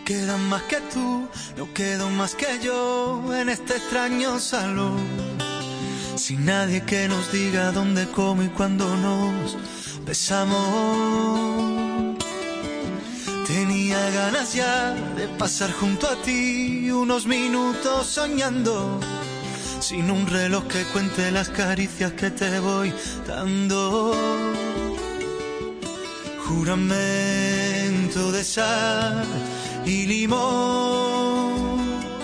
quedan más que tú, no quedo más que yo en este extraño salón. Sin nadie que nos diga dónde, cómo y cuándo nos besamos. Tenía ganas ya de pasar junto a ti unos minutos soñando, sin un reloj que cuente las caricias que te voy dando. Juramento de sal y limón,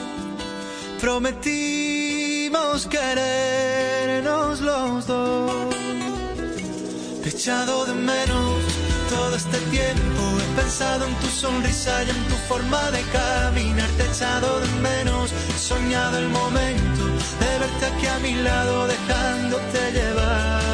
prometimos querernos los dos. Te he echado de menos todo este tiempo, he pensado en tu sonrisa y en tu forma de caminar. Te he echado de menos, he soñado el momento de verte aquí a mi lado, dejándote llevar.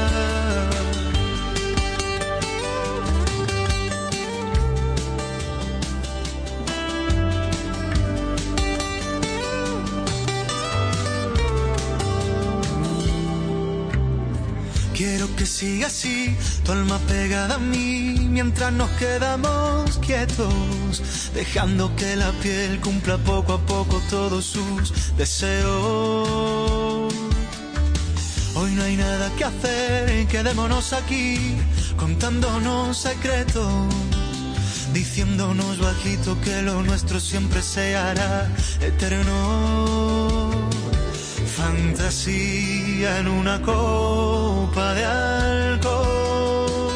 Quiero que siga así, tu alma pegada a mí, mientras nos quedamos quietos, dejando que la piel cumpla poco a poco todos sus deseos. Hoy no hay nada que hacer, quedémonos aquí, contándonos secretos, diciéndonos bajito que lo nuestro siempre se hará eterno. Fantasía en una copa de alcohol,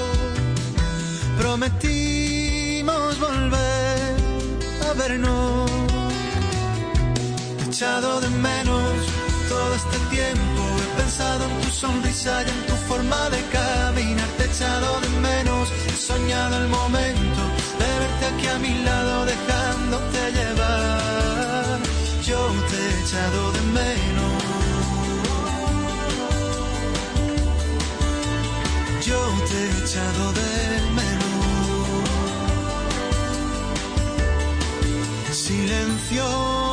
prometimos volver a vernos. Te he echado de menos todo este tiempo, he pensado en tu sonrisa y en tu forma de caminar. Te he echado de menos, he soñado el momento de verte aquí a mi lado, dejándote llevar. Yo te he echado de menos, yo te he echado de menos. Silencio,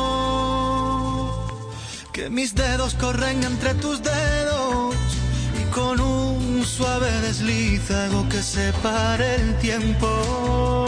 que mis dedos corren entre tus dedos, y con un suave desliz hago que se pare el tiempo.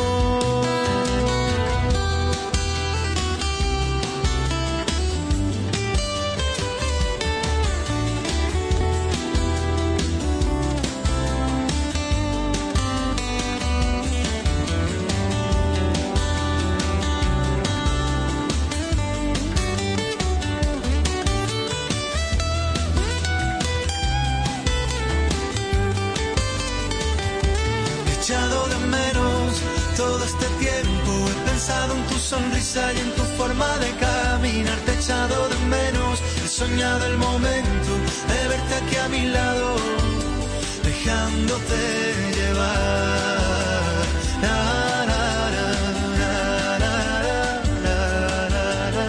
Todo este tiempo he pensado en tu sonrisa y en tu forma de caminar. Te he echado de menos, he soñado el momento de verte aquí a mi lado, dejándote llevar. La, la, la, la, la, la, la, la.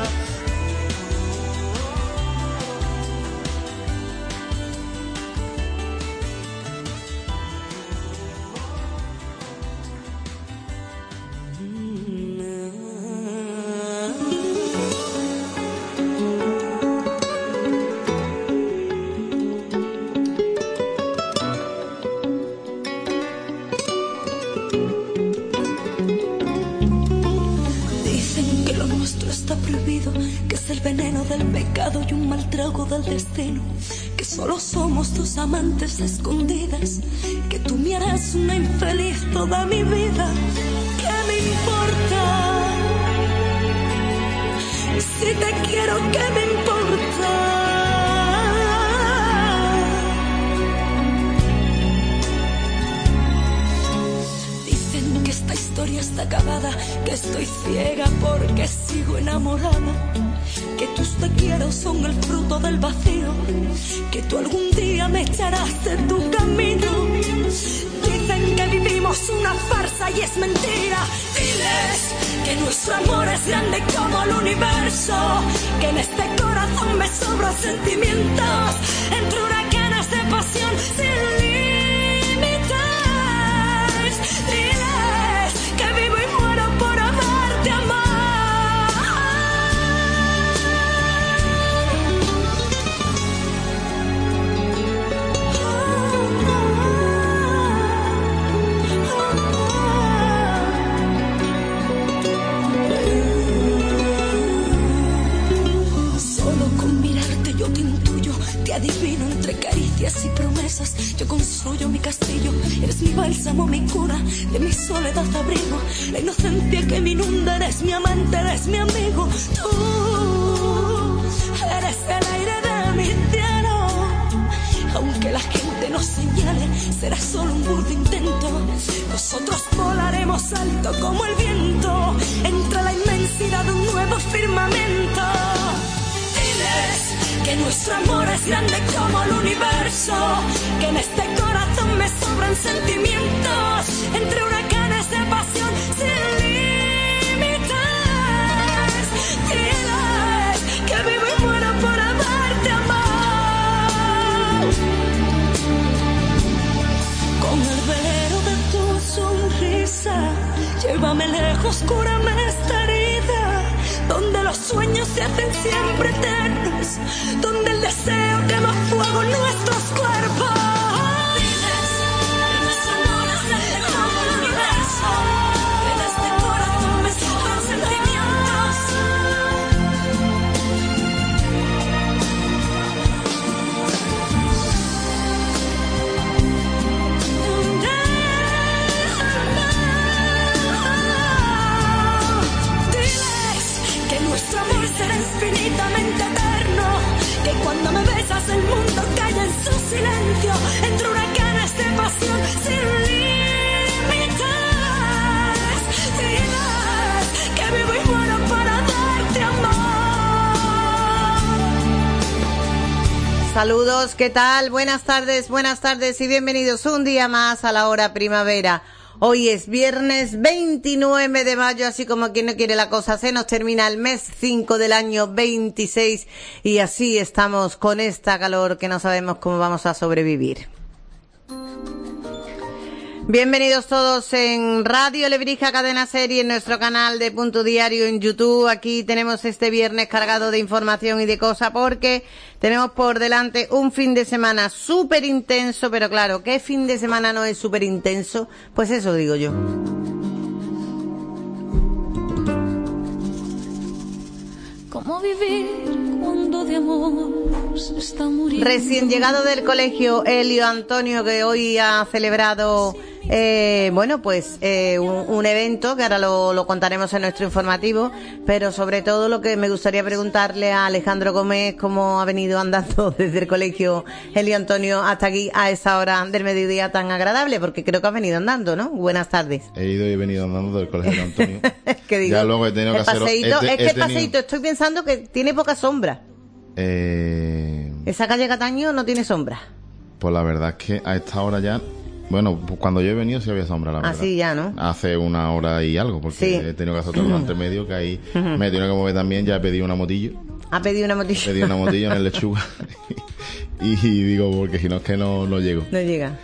Que es el veneno del pecado y un mal trago del destino, que solo somos dos amantes escondidas, que tú me harás una infeliz toda mi vida. ¿Qué me importa? Si te quiero, ¿qué me importa? Dicen que esta historia está acabada, que estoy ciega porque sigo enamorada, que tus te quiero son el fruto del vacío, que tú algún día me echarás de tu camino. Dicen que vivimos una farsa y es mentira. Diles que nuestro amor es grande como el universo, que en este corazón me sobran sentimientos, entre huracanes de pasión sin límites. Diles que vivo y muero por amarte, amar. sueño, mi castillo. Eres mi bálsamo, mi cura, de mi soledad abrigo. La inocencia que me inunda, eres mi amante, eres mi amigo. Tú eres el aire de mi cielo. Aunque la gente nos señale, será solo un burdo intento. Nosotros volaremos alto como el viento, entre la inmensidad de un nuevo firmamento. Diles que nuestro amor es grande como el universo, que en este corazón me sobran sentimientos, entre huracanes de pasión sin límites. Diles que vivo y muero por haberte amado. Con el velero de tu sonrisa, llévame lejos, cúrame esta herida, donde los sueños se hacen siempre eternos, donde el deseo quema fuego en nuestros cuerpos. Diles que nuestro amor es grande como el universo, que en este corazón me sobran sentimientos. Diles que nuestro amor será infinitamente eterno, que cuando me besas el mundo calla en su silencio, entre huracanes de pasión sin límites. Diles que vivo y muero para darte amor. Saludos, ¿qué tal? Buenas tardes y bienvenidos un día más a la hora primavera. Hoy es viernes 29 de mayo, así como quien no quiere la cosa, se nos termina el mes 5 del año 26 y así estamos con esta calor que no sabemos cómo vamos a sobrevivir. Bienvenidos todos en Radio Lebrija Cadena Serie, en nuestro canal de Punto Diario en YouTube. Aquí tenemos este viernes cargado de información y de cosas porque tenemos por delante un fin de semana súper intenso, pero claro, ¿qué fin de semana no es súper intenso? Pues eso digo yo. ¿Cómo vivir cuando de amor se está muriendo? Recién llegado del colegio Elio Antonio, que hoy ha celebrado un evento que ahora lo contaremos en nuestro informativo, pero sobre todo lo que me gustaría preguntarle a Alejandro Gómez, cómo ha venido andando desde el colegio Elio Antonio hasta aquí a esa hora del mediodía tan agradable, porque creo que has venido andando, ¿no? Buenas tardes. He ido y he venido andando del colegio Elio Antonio. ¿Qué digo? Ya luego he tenido que hacer... El paseíto, estoy pensando que tiene poca sombra. Esa calle Cataño no tiene sombra. Pues la verdad es que a esta hora ya... Bueno, pues cuando yo he venido sí había sombra, la verdad. Así ya, ¿no? Hace una hora y algo, porque sí. He tenido que hacer otro entre medio, que ahí me he tenido que mover también. Ya he pedido una motillo. ¿Ha pedido una motillo? He pedido una motillo en el Lechuga. y digo, porque si no es que no llego. No llega.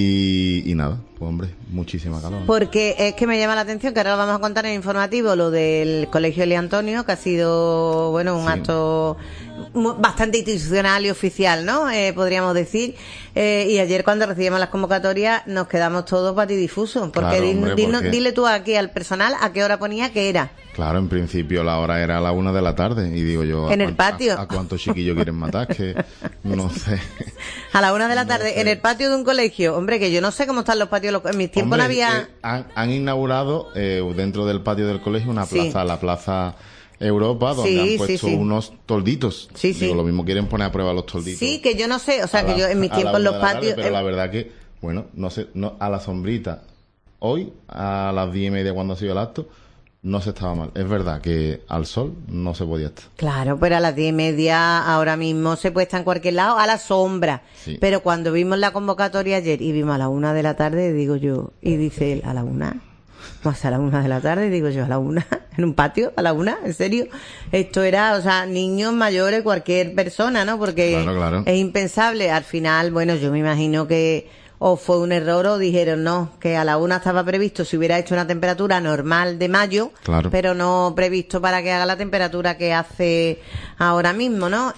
Y nada, pues hombre, muchísima calor, ¿no? Porque es que me llama la atención, que ahora lo vamos a contar en el informativo, lo del colegio Elio Antonio, que ha sido, un acto bastante institucional y oficial, ¿no? Podríamos decir. Y ayer cuando recibimos las convocatorias nos quedamos todos patidifusos. Porque, claro, dile tú aquí al personal a qué hora ponía que era. Claro, en principio la hora era a la 1 de la tarde. Y digo yo, en el patio. ¿A cuántos chiquillos quieren matar? Que no sé. A la 1 de la tarde, no sé. En el patio de un colegio. Hombre, que yo no sé cómo están los patios. En mis tiempos no había... Han inaugurado dentro del patio del colegio una plaza, la Plaza Europa, donde han puesto unos tolditos. Sí. Digo, lo mismo quieren poner a prueba los tolditos. Sí, que yo no sé, o sea, que yo en mis tiempos los patios... Pero la verdad que, no sé, a la sombrita, hoy, a las 10:30 cuando ha sido el acto, no se estaba mal. Es verdad que al sol no se podía estar. Claro, pero a las 10:30 ahora mismo se puede estar en cualquier lado, a la sombra. Sí. Pero cuando vimos la convocatoria ayer y vimos a la 1 de la tarde, digo yo, y dice él, ¿a la 1? Más a la 1 de la tarde, digo yo, ¿a la 1? ¿En un patio? ¿A la 1? ¿En serio? Esto era, o sea, niños, mayores, cualquier persona, ¿no? Porque claro. Es impensable. Al final, yo me imagino que o fue un error o dijeron no, que a la 1 estaba previsto si hubiera hecho una temperatura normal de mayo, claro, pero no previsto para que haga la temperatura que hace ahora mismo, ¿no?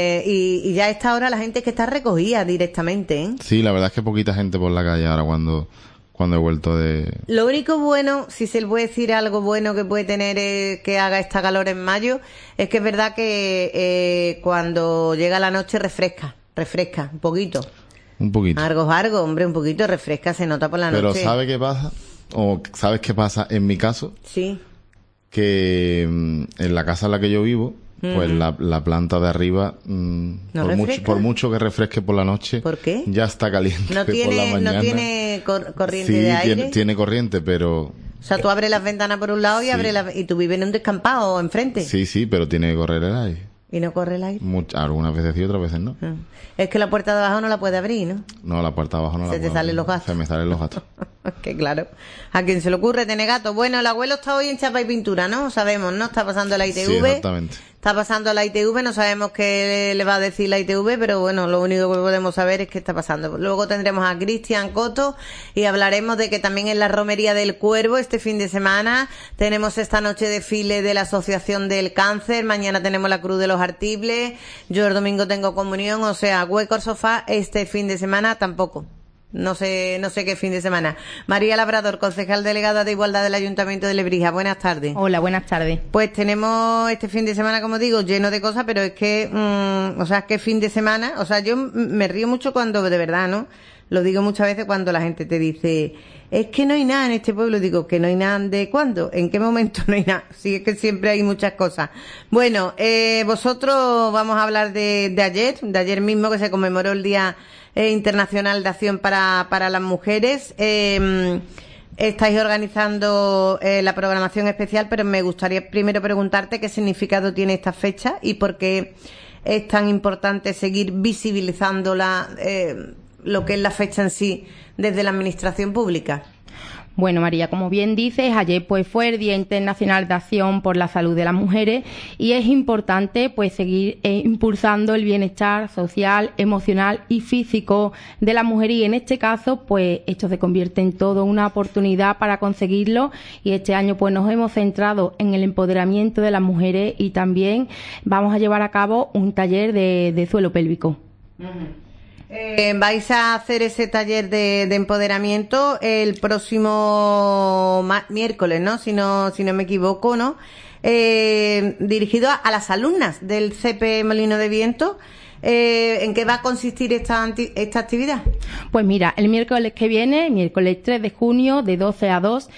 Y ya a esta hora la gente es que está recogida directamente, ¿eh? Sí, la verdad es que poquita gente por la calle ahora cuando he vuelto de... Lo único bueno, si se le puede decir algo bueno que puede tener que haga esta calor en mayo, es que es verdad que cuando llega la noche refresca un poquito. un poquito. Argo, hombre, un poquito, refresca, se nota por la Pero noche. ¿sabes qué pasa? O ¿sabes qué pasa en mi caso? Sí. Que en la casa en la que yo vivo, pues la planta de arriba, ¿No por refresca? mucho que refresque por la noche, ¿Por qué? ya está caliente No por la tiene, mañana. no tiene corriente Sí, de aire. tiene corriente, pero... O sea, tú abres las ventanas por un lado y y tú vives en un descampado enfrente. Sí, pero tiene que correr el aire. Y no corre el aire. Algunas veces sí, otras veces no. Es que la puerta de abajo no la puede abrir, ¿no? No, la puerta de abajo no la Se te puedo salen abrir. los gatos. Se me salen los gatos. Que claro, a quien se le ocurre tener gato. Bueno, el abuelo está hoy en chapa y pintura, ¿no? Sabemos, ¿no? Está pasando la ITV. Sí, exactamente. Está pasando la ITV, no sabemos qué le va a decir la ITV, pero bueno, lo único que podemos saber es qué está pasando. Luego tendremos a Cristian Coto y hablaremos de que también en la Romería del Cuervo este fin de semana tenemos esta noche desfile de la Asociación del Cáncer, mañana tenemos la Cruz de los Artibles, yo el domingo tengo comunión, o sea, hueco al sofá este fin de semana tampoco. No sé qué fin de semana. María Labrador, concejal delegada de Igualdad del Ayuntamiento de Lebrija. Buenas tardes. Hola, buenas tardes. Pues tenemos este fin de semana, como digo, lleno de cosas, pero es que, o sea, ¿qué fin de semana? O sea, yo me río mucho cuando, de verdad, ¿no? Lo digo muchas veces cuando la gente te dice, es que no hay nada en este pueblo. Digo, ¿que no hay nada de cuándo? ¿En qué momento no hay nada? Sí, es que siempre hay muchas cosas. Bueno, vosotros vamos a hablar de ayer mismo, que se conmemoró el Día Internacional de Acción para las Mujeres. Estáis organizando la programación especial, pero me gustaría primero preguntarte qué significado tiene esta fecha y por qué es tan importante seguir visibilizando lo que es la fecha en sí desde la administración pública. Bueno, María, como bien dices, ayer pues fue el Día Internacional de Acción por la Salud de las Mujeres y es importante pues seguir impulsando el bienestar social, emocional y físico de la mujer, y en este caso pues esto se convierte en todo una oportunidad para conseguirlo, y este año pues nos hemos centrado en el empoderamiento de las mujeres y también vamos a llevar a cabo un taller de suelo pélvico. Vais a hacer ese taller de empoderamiento el próximo miércoles, ¿no? Si no me equivoco, ¿no? Dirigido a las alumnas del CP Molino de Viento. ¿En qué va a consistir esta actividad? Pues mira, el miércoles que viene, miércoles 3 de junio, de 12 a 2,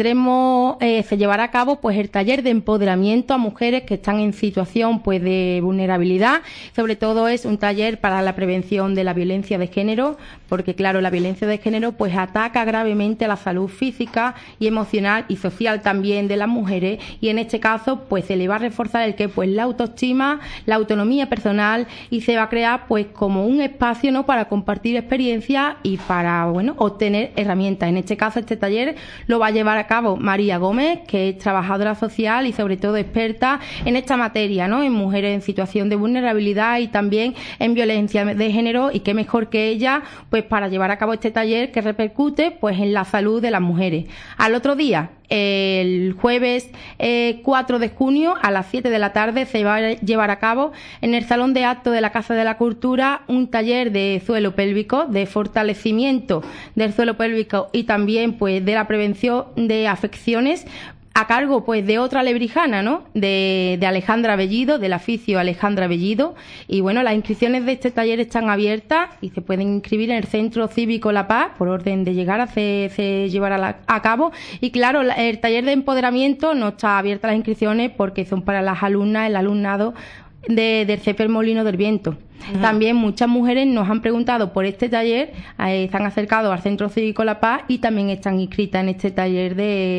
se llevará a cabo pues el taller de empoderamiento a mujeres que están en situación pues de vulnerabilidad. Sobre todo es un taller para la prevención de la violencia de género, porque claro, la violencia de género pues ataca gravemente a la salud física y emocional y social también de las mujeres, y en este caso pues se le va a reforzar el que pues la autoestima, la autonomía personal, y se va a crear pues como un espacio, ¿no?, para compartir experiencias y para obtener herramientas. En este caso este taller lo va a llevar a cabo María Gómez, que es trabajadora social y sobre todo experta en esta materia, ¿no?, en mujeres en situación de vulnerabilidad y también en violencia de género, y qué mejor que ella pues para llevar a cabo este taller que repercute pues en la salud de las mujeres. Al otro día, el jueves 4 de junio a las 7 de la tarde se va a llevar a cabo en el Salón de Actos de la Casa de la Cultura un taller de suelo pélvico, de fortalecimiento del suelo pélvico y también pues de la prevención de afecciones, a cargo pues de otra lebrijana, ¿no?, de Alejandra Bellido, del oficio Alejandra Bellido. Y bueno, las inscripciones de este taller están abiertas y se pueden inscribir en el Centro Cívico La Paz por orden de llegar se llevará a cabo. Y claro, el taller de empoderamiento no está abierta las inscripciones porque son para las alumnas, el alumnado del CP Molino del Viento. También muchas mujeres nos han preguntado por este taller, se han acercado al Centro Cívico La Paz y también están inscritas en este taller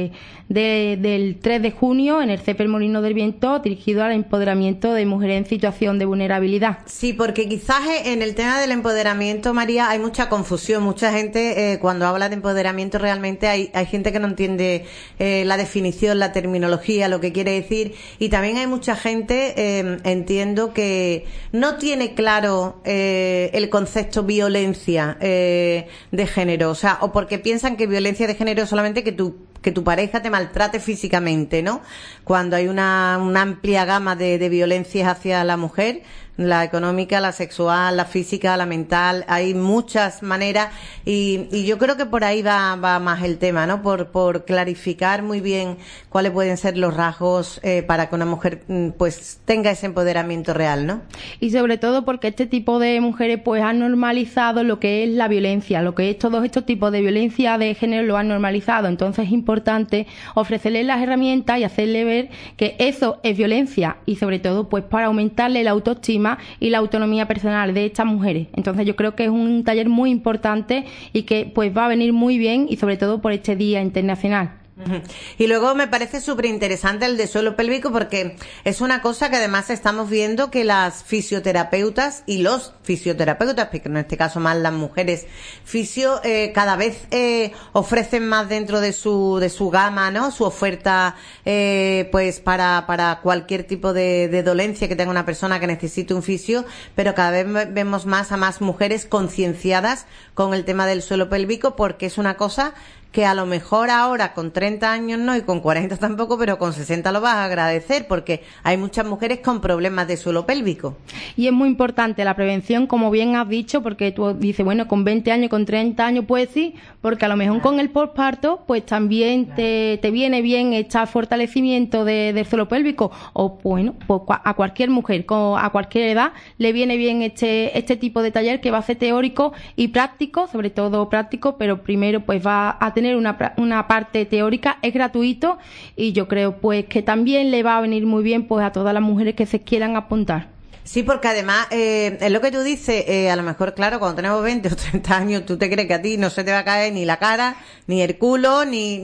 del 3 de junio en el CP Molino del Viento, dirigido al empoderamiento de mujeres en situación de vulnerabilidad. Sí, porque quizás en el tema del empoderamiento, María, hay mucha confusión. Mucha gente, cuando habla de empoderamiento, realmente hay gente que no entiende la definición, la terminología, lo que quiere decir. Y también hay mucha gente, entiendo, que no tiene claro el concepto violencia de género, o sea, o porque piensan que violencia de género es solamente que tu pareja te maltrate físicamente, ¿no? Cuando hay una amplia gama de violencias hacia la mujer, la económica, la sexual, la física, la mental, hay muchas maneras y yo creo que por ahí va más el tema, ¿no? Por clarificar muy bien cuáles pueden ser los rasgos para que una mujer pues tenga ese empoderamiento real, ¿no? Y sobre todo porque este tipo de mujeres pues han normalizado lo que es la violencia, lo que es todos estos tipos de violencia de género lo han normalizado, entonces es importante ofrecerles las herramientas y hacerle ver que eso es violencia y sobre todo pues para aumentarle la autoestima y la autonomía personal de estas mujeres. Entonces yo creo que es un taller muy importante y que pues va a venir muy bien y sobre todo por este Día Internacional. Y luego me parece súper interesante el de suelo pélvico porque es una cosa que además estamos viendo que las fisioterapeutas y los fisioterapeutas, porque en este caso más las mujeres fisio, cada vez ofrecen más dentro de su gama, ¿no? Su oferta pues para cualquier tipo de dolencia que tenga una persona que necesite un fisio, pero cada vez vemos más a más mujeres concienciadas con el tema del suelo pélvico porque es una cosa que a lo mejor ahora con 30 años no y con 40 tampoco, pero con 60 lo vas a agradecer porque hay muchas mujeres con problemas de suelo pélvico. Y es muy importante la prevención, como bien has dicho, porque tú dices, bueno, con 20 años, con 30 años, pues sí, porque a lo mejor con el posparto, pues también te viene bien este fortalecimiento del suelo pélvico, o bueno, pues a cualquier mujer, a cualquier edad, le viene bien este tipo de taller que va a ser teórico y práctico, sobre todo práctico, pero primero pues va a tener una parte teórica, es gratuito y yo creo pues que también le va a venir muy bien pues a todas las mujeres que se quieran apuntar. Sí, porque además, es lo que tú dices, a lo mejor, claro, cuando tenemos 20 o 30 años, tú te crees que a ti no se te va a caer ni la cara, ni el culo, ni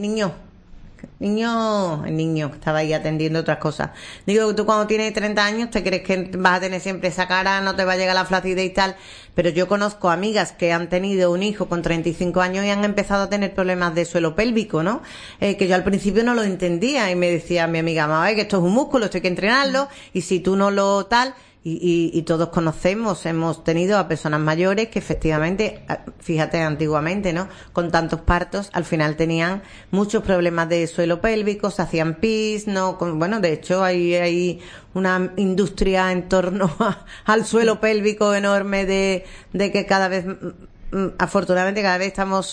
el niño que estaba ahí atendiendo otras cosas. Digo, tú cuando tienes 30 años te crees que vas a tener siempre esa cara, no te va a llegar la flacidez y tal, pero yo conozco amigas que han tenido un hijo con 35 años y han empezado a tener problemas de suelo pélvico, ¿no? Que yo al principio no lo entendía y me decía mi amiga, mamá, que esto es un músculo, esto hay que entrenarlo y si tú no lo tal... Y todos conocemos, hemos tenido a personas mayores que efectivamente, fíjate, antiguamente, ¿no? Con tantos partos, al final tenían muchos problemas de suelo pélvico, se hacían pis, ¿no? Bueno, de hecho hay una industria en torno al suelo pélvico enorme de que cada vez, afortunadamente cada vez estamos...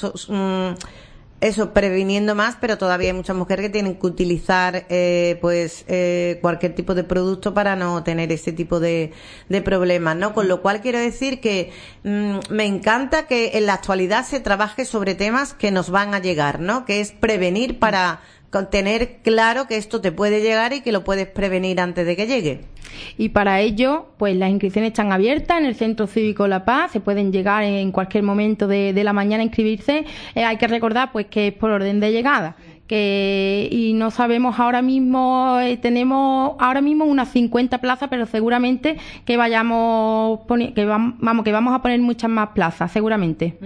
previniendo más, pero todavía hay muchas mujeres que tienen que utilizar cualquier tipo de producto para no tener ese tipo de problemas, ¿no? Con lo cual quiero decir que me encanta que en la actualidad se trabaje sobre temas que nos van a llegar, ¿no? Que es prevenir para tener claro que esto te puede llegar y que lo puedes prevenir antes de que llegue. Y para ello, pues las inscripciones están abiertas en el Centro Cívico La Paz, se pueden llegar en cualquier momento de la mañana a inscribirse. Hay que recordar pues que es por orden de llegada. Y no sabemos ahora mismo, tenemos ahora mismo unas 50 plazas, pero seguramente que vamos a poner muchas más plazas, seguramente.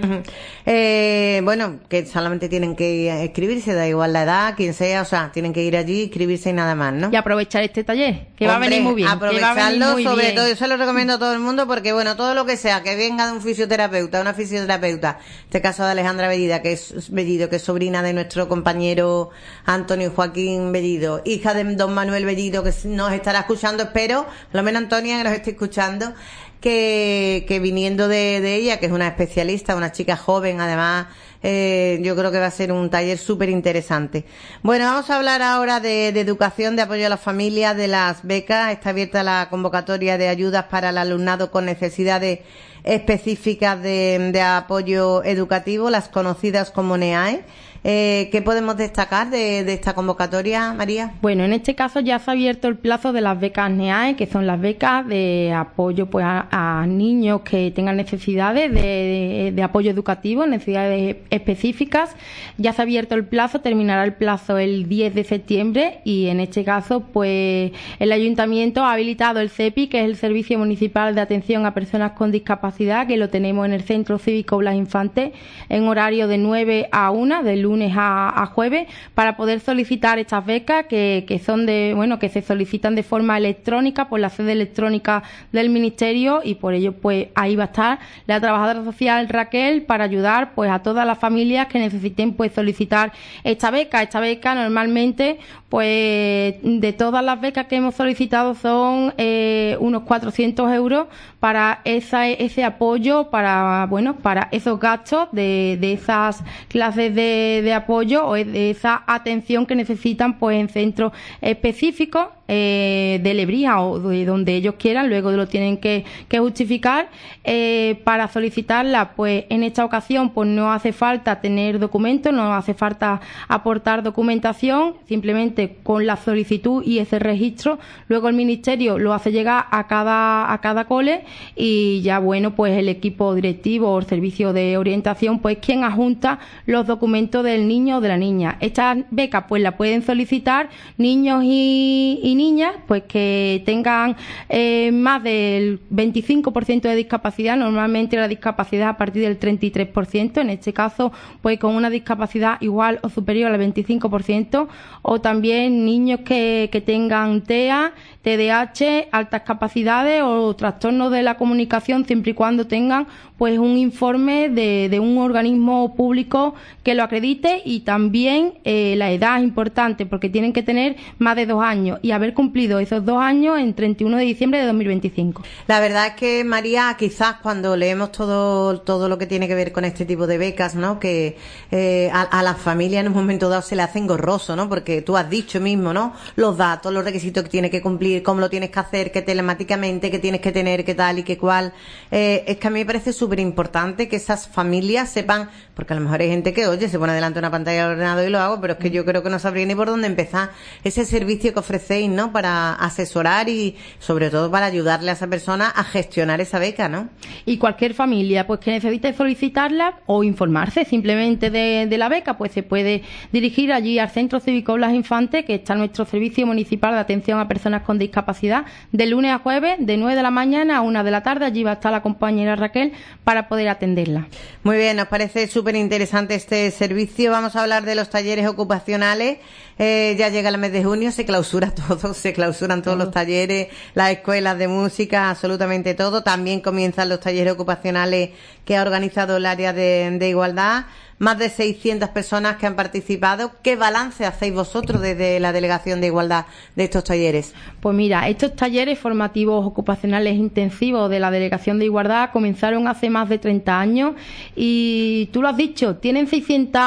Bueno, que solamente tienen que inscribirse, da igual la edad, quien sea, o sea, tienen que ir allí, inscribirse y nada más, ¿no? Y aprovechar este taller, que va a venir muy bien. Aprovecharlo, sobre todo, yo se lo recomiendo a todo el mundo porque, bueno, todo lo que sea, que venga de un fisioterapeuta, una fisioterapeuta, en este caso de Alejandra Bellido, que es sobrina de nuestro compañero Antonio Joaquín Bellido, hija de don Manuel Bellido, que nos estará escuchando, espero, por lo menos Antonia que nos esté escuchando, que viniendo de ella, que es una especialista, una chica joven además, yo creo que va a ser un taller súper interesante. Bueno, vamos a hablar ahora de educación, de apoyo a las familias, de las becas. Está abierta la convocatoria de ayudas para el alumnado con necesidades específicas de apoyo educativo, las conocidas como NEAE. ¿Qué podemos destacar de esta convocatoria, María? Bueno, en este caso ya se ha abierto el plazo de las becas NEAE, que son las becas de apoyo pues a niños que tengan necesidades de apoyo educativo, necesidades específicas. Ya se ha abierto el plazo, terminará el plazo el 10 de septiembre y en este caso pues el Ayuntamiento ha habilitado el CEPI, que es el Servicio Municipal de Atención a Personas con Discapacidad, que lo tenemos en el Centro Cívico Blas Infante en horario de 9 a 1, de lunes lunes a jueves, para poder solicitar estas becas que son que se solicitan de forma electrónica por la sede electrónica del Ministerio, y por ello pues ahí va a estar la trabajadora social Raquel para ayudar pues a todas las familias que necesiten pues solicitar esta beca. Esta beca normalmente pues de todas las becas que hemos solicitado son unos 400 euros para ese apoyo, para esos gastos de esas clases de apoyo o de esa atención que necesitan pues en centros específicos de Lebrija o de donde ellos quieran. Luego lo tienen que justificar. Para solicitarla, pues en esta ocasión pues no hace falta tener documentos, no hace falta aportar documentación, simplemente con la solicitud y ese registro luego el Ministerio lo hace llegar a cada cole, y ya pues el equipo directivo o el servicio de orientación pues quien adjunta los documentos del niño o de la niña. Estas becas pues la pueden solicitar niños y niñas pues que tengan más del 25% de discapacidad, normalmente la discapacidad a partir del 33%, en este caso pues con una discapacidad igual o superior al 25%, o también niños que tengan TEA, TDAH, altas capacidades o trastornos de la comunicación, siempre y cuando tengan pues un informe de un organismo público que lo acredite, y también la edad es importante porque tienen que tener más de 2 años y haber cumplido esos 2 años en 31 de diciembre de 2025. La verdad es que, María, quizás cuando leemos todo lo que tiene que ver con este tipo de becas, ¿no? Que a las familias en un momento dado se le hacen engorroso, ¿no? Porque tú has dicho mismo, ¿no? Los datos, los requisitos que tiene que cumplir, cómo lo tienes que hacer, que telemáticamente, que tienes que tener, que tal y que cual. Es que a mí me parece súper importante que esas familias sepan, porque a lo mejor hay gente que, oye, se pone delante de una pantalla del ordenador y lo hago, pero es que yo creo que no sabría ni por dónde empezar. Ese servicio que ofrecéis, ¿no? Para asesorar y sobre todo para ayudarle a esa persona a gestionar esa beca, ¿no? Y cualquier familia pues que necesite solicitarla o informarse simplemente de la beca, pues se puede dirigir allí al Centro Cívico Blas Infante, que está nuestro servicio municipal de atención a personas con discapacidad, de lunes a jueves, de 9 de la mañana a 1 de la tarde. Allí va a estar la compañera Raquel para poder atenderla. Muy bien, nos parece súper interesante este servicio. Vamos a hablar de los talleres ocupacionales. Ya llega el mes de junio, se clausuran todos los talleres, las escuelas de música, absolutamente todo. También comienzan los talleres ocupacionales que ha organizado el área de igualdad. Más de 600 personas que han participado. ¿Qué balance hacéis vosotros desde la Delegación de Igualdad de estos talleres? Pues mira, estos talleres formativos ocupacionales intensivos de la Delegación de Igualdad comenzaron hace más de 30 años y tú lo has dicho, tienen 600,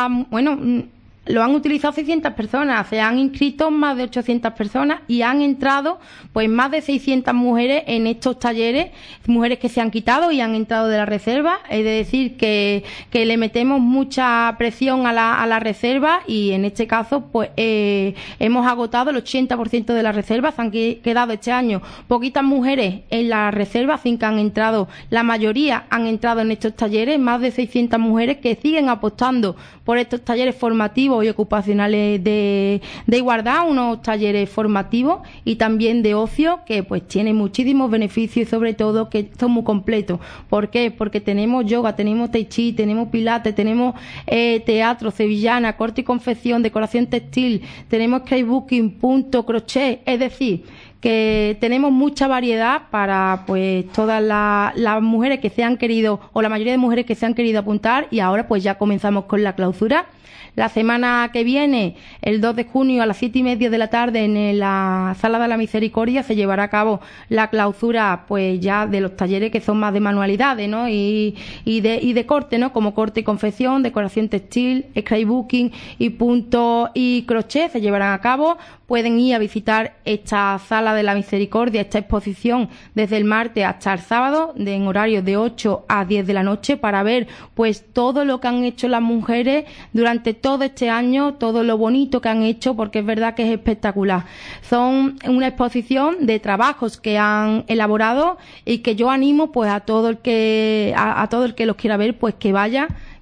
lo han utilizado 600 personas, se han inscrito más de 800 personas y han entrado pues más de 600 mujeres en estos talleres, mujeres que se han quitado y han entrado de la reserva. Es decir que le metemos mucha presión a la reserva, y en este caso pues hemos agotado el 80% de la reserva. Se han quedado este año poquitas mujeres en la reserva, 5 han entrado, la mayoría han entrado en estos talleres, más de 600 mujeres que siguen apostando por estos talleres formativos y ocupacionales de igualdad, unos talleres formativos y también de ocio que pues tienen muchísimos beneficios y sobre todo que son muy completos. ¿Por qué? Porque tenemos yoga, tenemos tai chi, tenemos pilates, tenemos teatro, sevillana, corte y confección, decoración textil, tenemos scrapbooking, punto, crochet, es decir que tenemos mucha variedad para pues todas las mujeres que se han querido, o la mayoría de mujeres que se han querido apuntar, y ahora pues ya comenzamos con la clausura. La semana que viene, el 2 de junio a las 7:30 de la tarde, en la Sala de la Misericordia se llevará a cabo la clausura pues ya de los talleres que son más de manualidades, ¿no? Y de corte, ¿no? Como corte y confección, decoración textil, scrapbooking y punto y crochet se llevarán a cabo. Pueden ir a visitar esta Sala de la Misericordia, esta exposición, desde el martes hasta el sábado, en horario de 8 a 10 de la noche, para ver pues todo lo que han hecho las mujeres durante todo este año, todo lo bonito que han hecho, porque es verdad que es espectacular. Son una exposición de trabajos que han elaborado y que yo animo pues a todo el que los quiera ver, pues que vaya,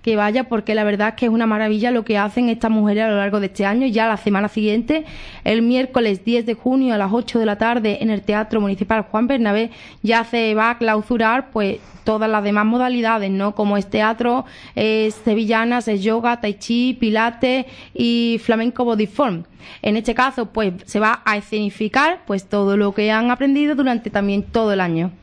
que vaya, porque la verdad es que es una maravilla lo que hacen estas mujeres a lo largo de este año. Ya la semana siguiente, el miércoles 10 de junio a las 8 de la tarde en el Teatro Municipal Juan Bernabé, ya se va a clausurar pues todas las demás modalidades, ¿no? Como es teatro, es sevillanas, es yoga, tai chi, pilates y flamenco bodyform. En este caso, pues se va a escenificar pues todo lo que han aprendido durante también todo el año.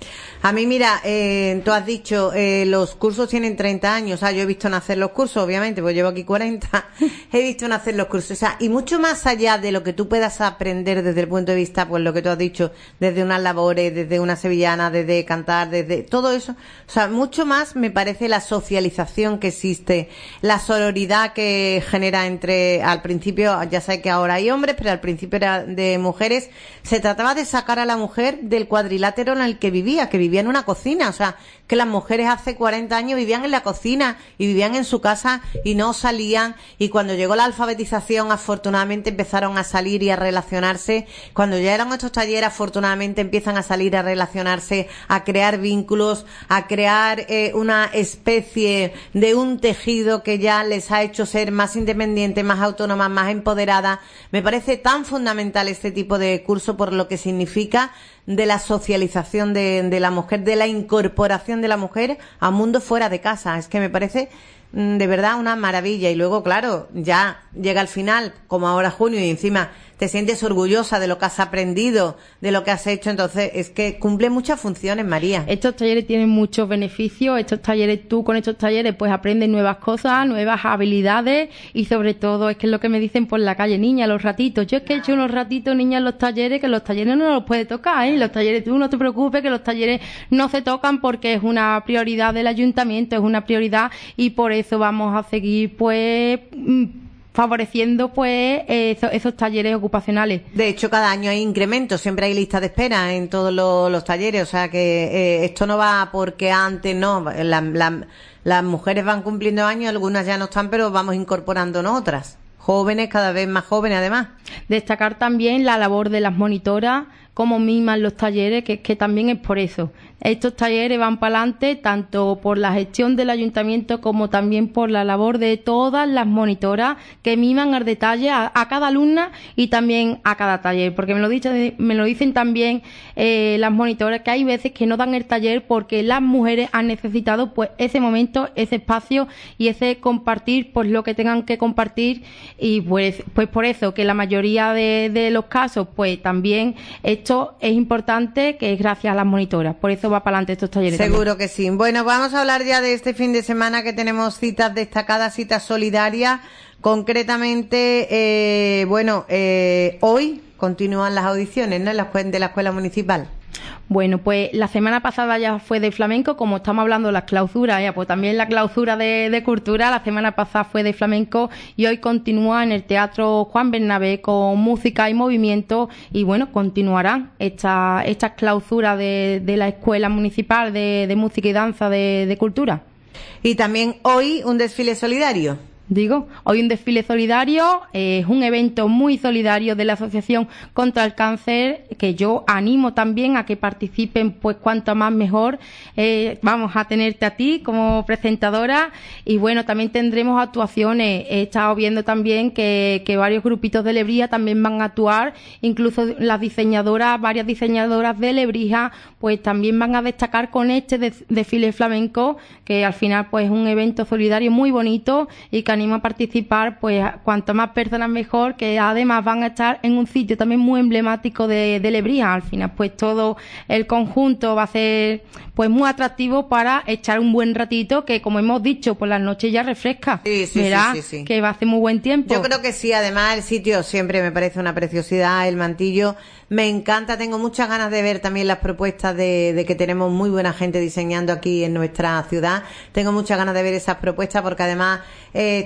A mí, mira, tú has dicho, los cursos tienen 30 años, o sea, yo he visto nacer los cursos, obviamente, pues llevo aquí 40, he visto nacer los cursos, o sea, y mucho más allá de lo que tú puedas aprender desde el punto de vista, pues lo que tú has dicho, desde unas labores, desde una sevillana, desde cantar, desde todo eso, o sea, mucho más me parece la socialización que existe, la sororidad que genera entre, al principio, ya sé que ahora hay hombres, pero al principio era de mujeres, se trataba de sacar a la mujer del cuadrilátero en el que vivía en una cocina, o sea, que las mujeres hace 40 años vivían en la cocina y vivían en su casa y no salían, y cuando llegó la alfabetización afortunadamente empezaron a salir y a relacionarse, cuando ya eran estos talleres afortunadamente empiezan a salir a relacionarse, a crear vínculos, a crear una especie de un tejido que ya les ha hecho ser más independientes, más autónomas, más empoderadas. Me parece tan fundamental este tipo de curso por lo que significa de la socialización de la mujer, de la incorporación de la mujer a mundo fuera de casa. Es que me parece de verdad una maravilla. Y luego, claro, ya llega al final, como ahora junio, y encima te sientes orgullosa de lo que has aprendido, de lo que has hecho, entonces es que cumple muchas funciones, María. Estos talleres tienen muchos beneficios, tú con estos talleres pues aprendes nuevas cosas, nuevas habilidades, y sobre todo es que es lo que me dicen por la calle, niña, los ratitos. Yo es que he hecho unos ratitos, niña, en los talleres, que los talleres no los puedes tocar, ¿eh? Los talleres, tú no te preocupes, que los talleres no se tocan porque es una prioridad del ayuntamiento, es una prioridad, y por eso vamos a seguir pues favoreciendo pues esos talleres ocupacionales. De hecho, cada año hay incrementos, siempre hay lista de espera en todos los talleres, o sea que esto no va porque antes no, las mujeres van cumpliendo años, algunas ya no están, pero vamos incorporándonos otras, jóvenes, cada vez más jóvenes además. Destacar también la labor de las monitoras, cómo miman los talleres, que también es por eso. Estos talleres van para adelante tanto por la gestión del ayuntamiento como también por la labor de todas las monitoras que miman al detalle a cada alumna y también a cada taller, porque me lo dicen también las monitoras, que hay veces que no dan el taller porque las mujeres han necesitado pues ese momento, ese espacio y ese compartir pues lo que tengan que compartir, y pues por eso que la mayoría de los casos pues también esto es importante, que es gracias a las monitoras, por eso va para adelante estos talleres. Seguro también. Que sí. Bueno, vamos a hablar ya de este fin de semana, que tenemos citas destacadas, citas solidarias. Concretamente, hoy continúan las audiciones, ¿no? De la escuela municipal. Bueno, pues la semana pasada ya fue de flamenco, como estamos hablando de las clausuras, pues también la clausura de cultura, la semana pasada fue de flamenco y hoy continúa en el Teatro Juan Bernabé con música y movimiento, y bueno, continuarán estas clausuras de la Escuela Municipal de Música y Danza de Cultura. Y también hoy un desfile solidario. Hoy un desfile solidario, es un evento muy solidario de la Asociación contra el Cáncer, que yo animo también a que participen, pues cuanto más mejor. Vamos a tenerte a ti como presentadora, y bueno, también tendremos actuaciones. He estado viendo también que varios grupitos de Lebrija también van a actuar, incluso varias diseñadoras de Lebrija, pues también van a destacar con este desfile flamenco, que al final pues es un evento solidario muy bonito y que animo a participar, pues cuanto más personas mejor, que además van a estar en un sitio también muy emblemático de Lebrija. Al final pues todo el conjunto va a ser pues muy atractivo para echar un buen ratito, que como hemos dicho, por las noches ya refresca. Sí. Que va a hacer muy buen tiempo. Yo creo que sí, además el sitio siempre me parece una preciosidad, el Mantillo me encanta, tengo muchas ganas de ver también las propuestas de que tenemos muy buena gente diseñando aquí en nuestra ciudad, tengo muchas ganas de ver esas propuestas, porque además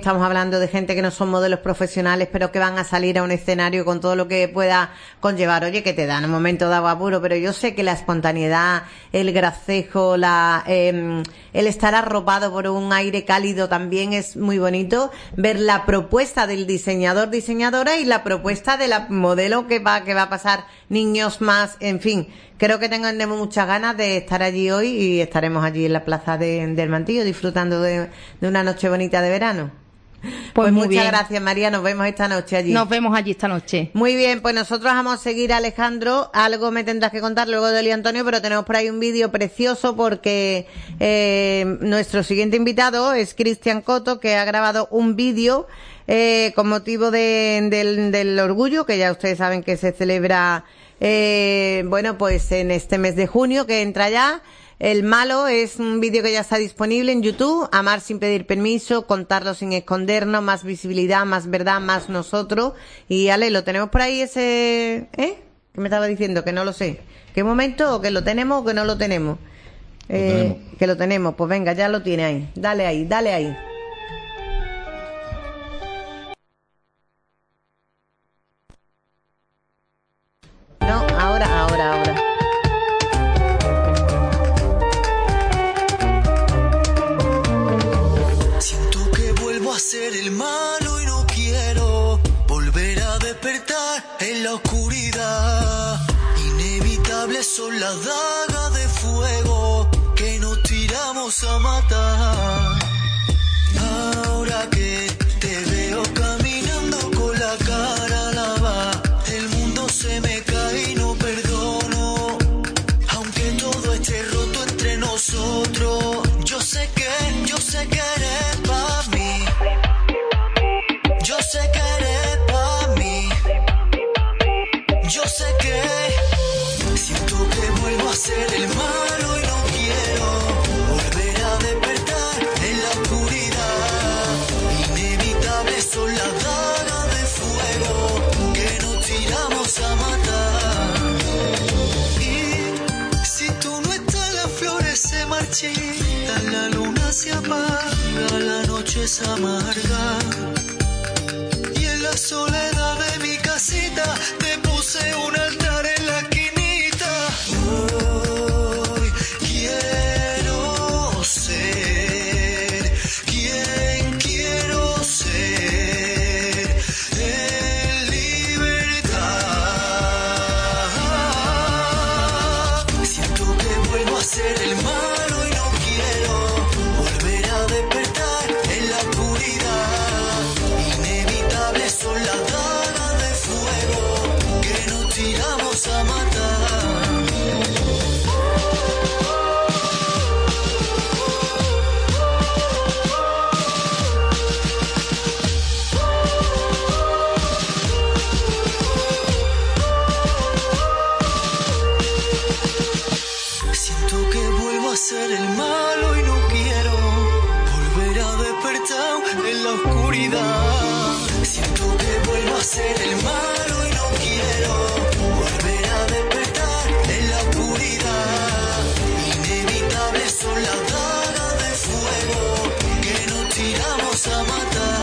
estamos hablando de gente que no son modelos profesionales, pero que van a salir a un escenario con todo lo que pueda conllevar. Oye, que te dan un momento de apuro, pero yo sé que la espontaneidad, el gracejo, el estar arropado por un aire cálido también es muy bonito. Ver la propuesta del diseñador, diseñadora, y la propuesta de la modelo que va a pasar, niños más, en fin. Creo que tenemos muchas ganas de estar allí hoy y estaremos allí en la plaza del Mantillo disfrutando de una noche bonita de verano. Pues muchas bien. Gracias, María. Nos vemos esta noche allí. Nos vemos allí esta noche. Muy bien, pues nosotros vamos a seguir, Alejandro. Algo me tendrás que contar luego de Eli Antonio, pero tenemos por ahí un vídeo precioso porque nuestro siguiente invitado es Cristian Coto, que ha grabado un vídeo con motivo del orgullo, que ya ustedes saben que se celebra bueno, pues en este mes de junio que entra ya. El malo es un vídeo que ya está disponible en YouTube. Amar sin pedir permiso, contarlo sin escondernos, más visibilidad, más verdad, más nosotros. Y Ale, ¿lo tenemos por ahí ese? ¿Que me estaba diciendo? Que no lo sé. ¿Qué momento? ¿O que lo tenemos o que no lo tenemos? Que lo tenemos. Pues venga, ya lo tiene ahí. Dale ahí, dale ahí. No, ahora. Siento que vuelvo a ser el malo y no quiero volver a despertar en la oscuridad. Inevitables son las dagas de fuego que nos tiramos a matar. Ahora que te veo caminando con la cara lavada, el mundo se me cae y no perdono. Aunque todo esté roto entre nosotros, yo sé que eres pa' mí. Yo sé que eres pa' mí. Yo sé que siento que vuelvo a ser el malo y no quiero volver a despertar en la oscuridad. Inevitables son las dagas de fuego que nos tiramos a matar. Y si tú no estás, las flores se marchitan, la luna se apaga, la noche es amarga. Y en la soledad de mi casita te puse un altar en la esquinita. Hoy quiero ser quien quiero ser, en libertad. Siento que vuelvo a ser el malo y no quiero volver a despertar en la oscuridad. Inevitables son las dagas de fuego que nos tiramos a matar. Siento que vuelvo a ser el malo y no quiero volver a despertar en la oscuridad. Siento que vuelvo a ser el malo y no quiero volver a despertar en la oscuridad. Inevitables son las dagas de fuego que nos tiramos a matar.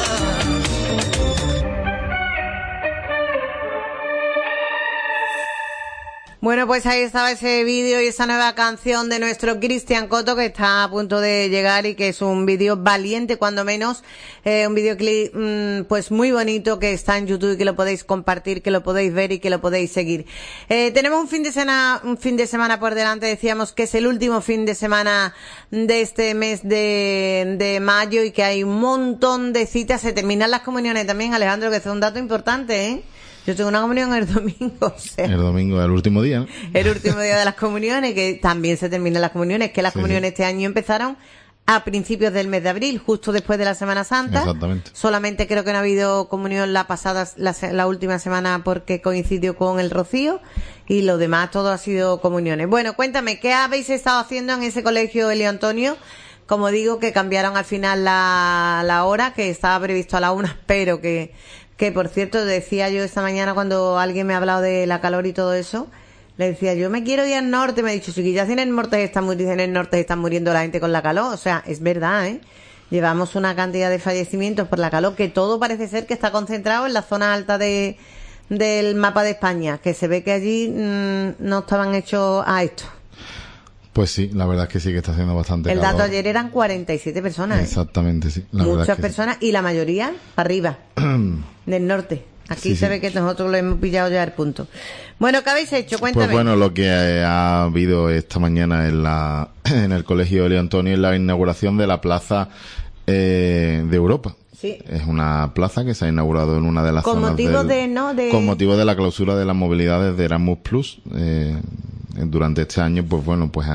Bueno, pues ahí estaba ese vídeo y esa nueva canción de nuestro Cristian Coto, que está a punto de llegar y que es un vídeo valiente, cuando menos, un videoclip pues muy bonito, que está en YouTube y que lo podéis compartir, que lo podéis ver y que lo podéis seguir. Tenemos un fin de semana por delante. Decíamos que es el último fin de semana de este mes de mayo y que hay un montón de citas. Se terminan las comuniones también, Alejandro, que es un dato importante, ¿eh? Yo tengo una comunión el domingo, o sea, El domingo es el último día, ¿no? el último día de las comuniones, que también se terminan las comuniones, que las comuniones este año empezaron a principios del mes de abril, justo después de la Semana Santa. Exactamente. Solamente creo que no ha habido comunión la última semana porque coincidió con el Rocío, y lo demás todo ha sido comuniones. Bueno, cuéntame, ¿qué habéis estado haciendo en ese colegio, Elio Antonio? Como digo, que cambiaron al final la hora, que estaba previsto a la 1, pero que por cierto, decía yo esta mañana cuando alguien me ha hablado de la calor y todo eso, le decía, yo me quiero ir al norte. Me ha dicho, si ya en el norte están muriendo la gente con la calor. O sea, es verdad, ¿eh? llevamos una cantidad de fallecimientos por la calor que todo parece ser que está concentrado en la zona alta del mapa de España, que se ve que allí no estaban hechos a esto. Pues sí, la verdad es que sí que está haciendo bastante El calor. dato ayer eran 47 personas. Exactamente, sí. La verdad Muchas es que personas y la mayoría arriba, del norte. Aquí Sí, se sí. ve que nosotros lo hemos pillado ya el punto. Bueno, ¿qué habéis hecho? Cuéntame. Pues bueno, lo que ha habido esta mañana en el Colegio Elio Antonio es la inauguración de la Plaza de Europa. Sí. Es una plaza que se ha inaugurado en una de las Con zonas motivo con motivo de la clausura de las movilidades de Erasmus Plus. Durante este año, pues bueno, pues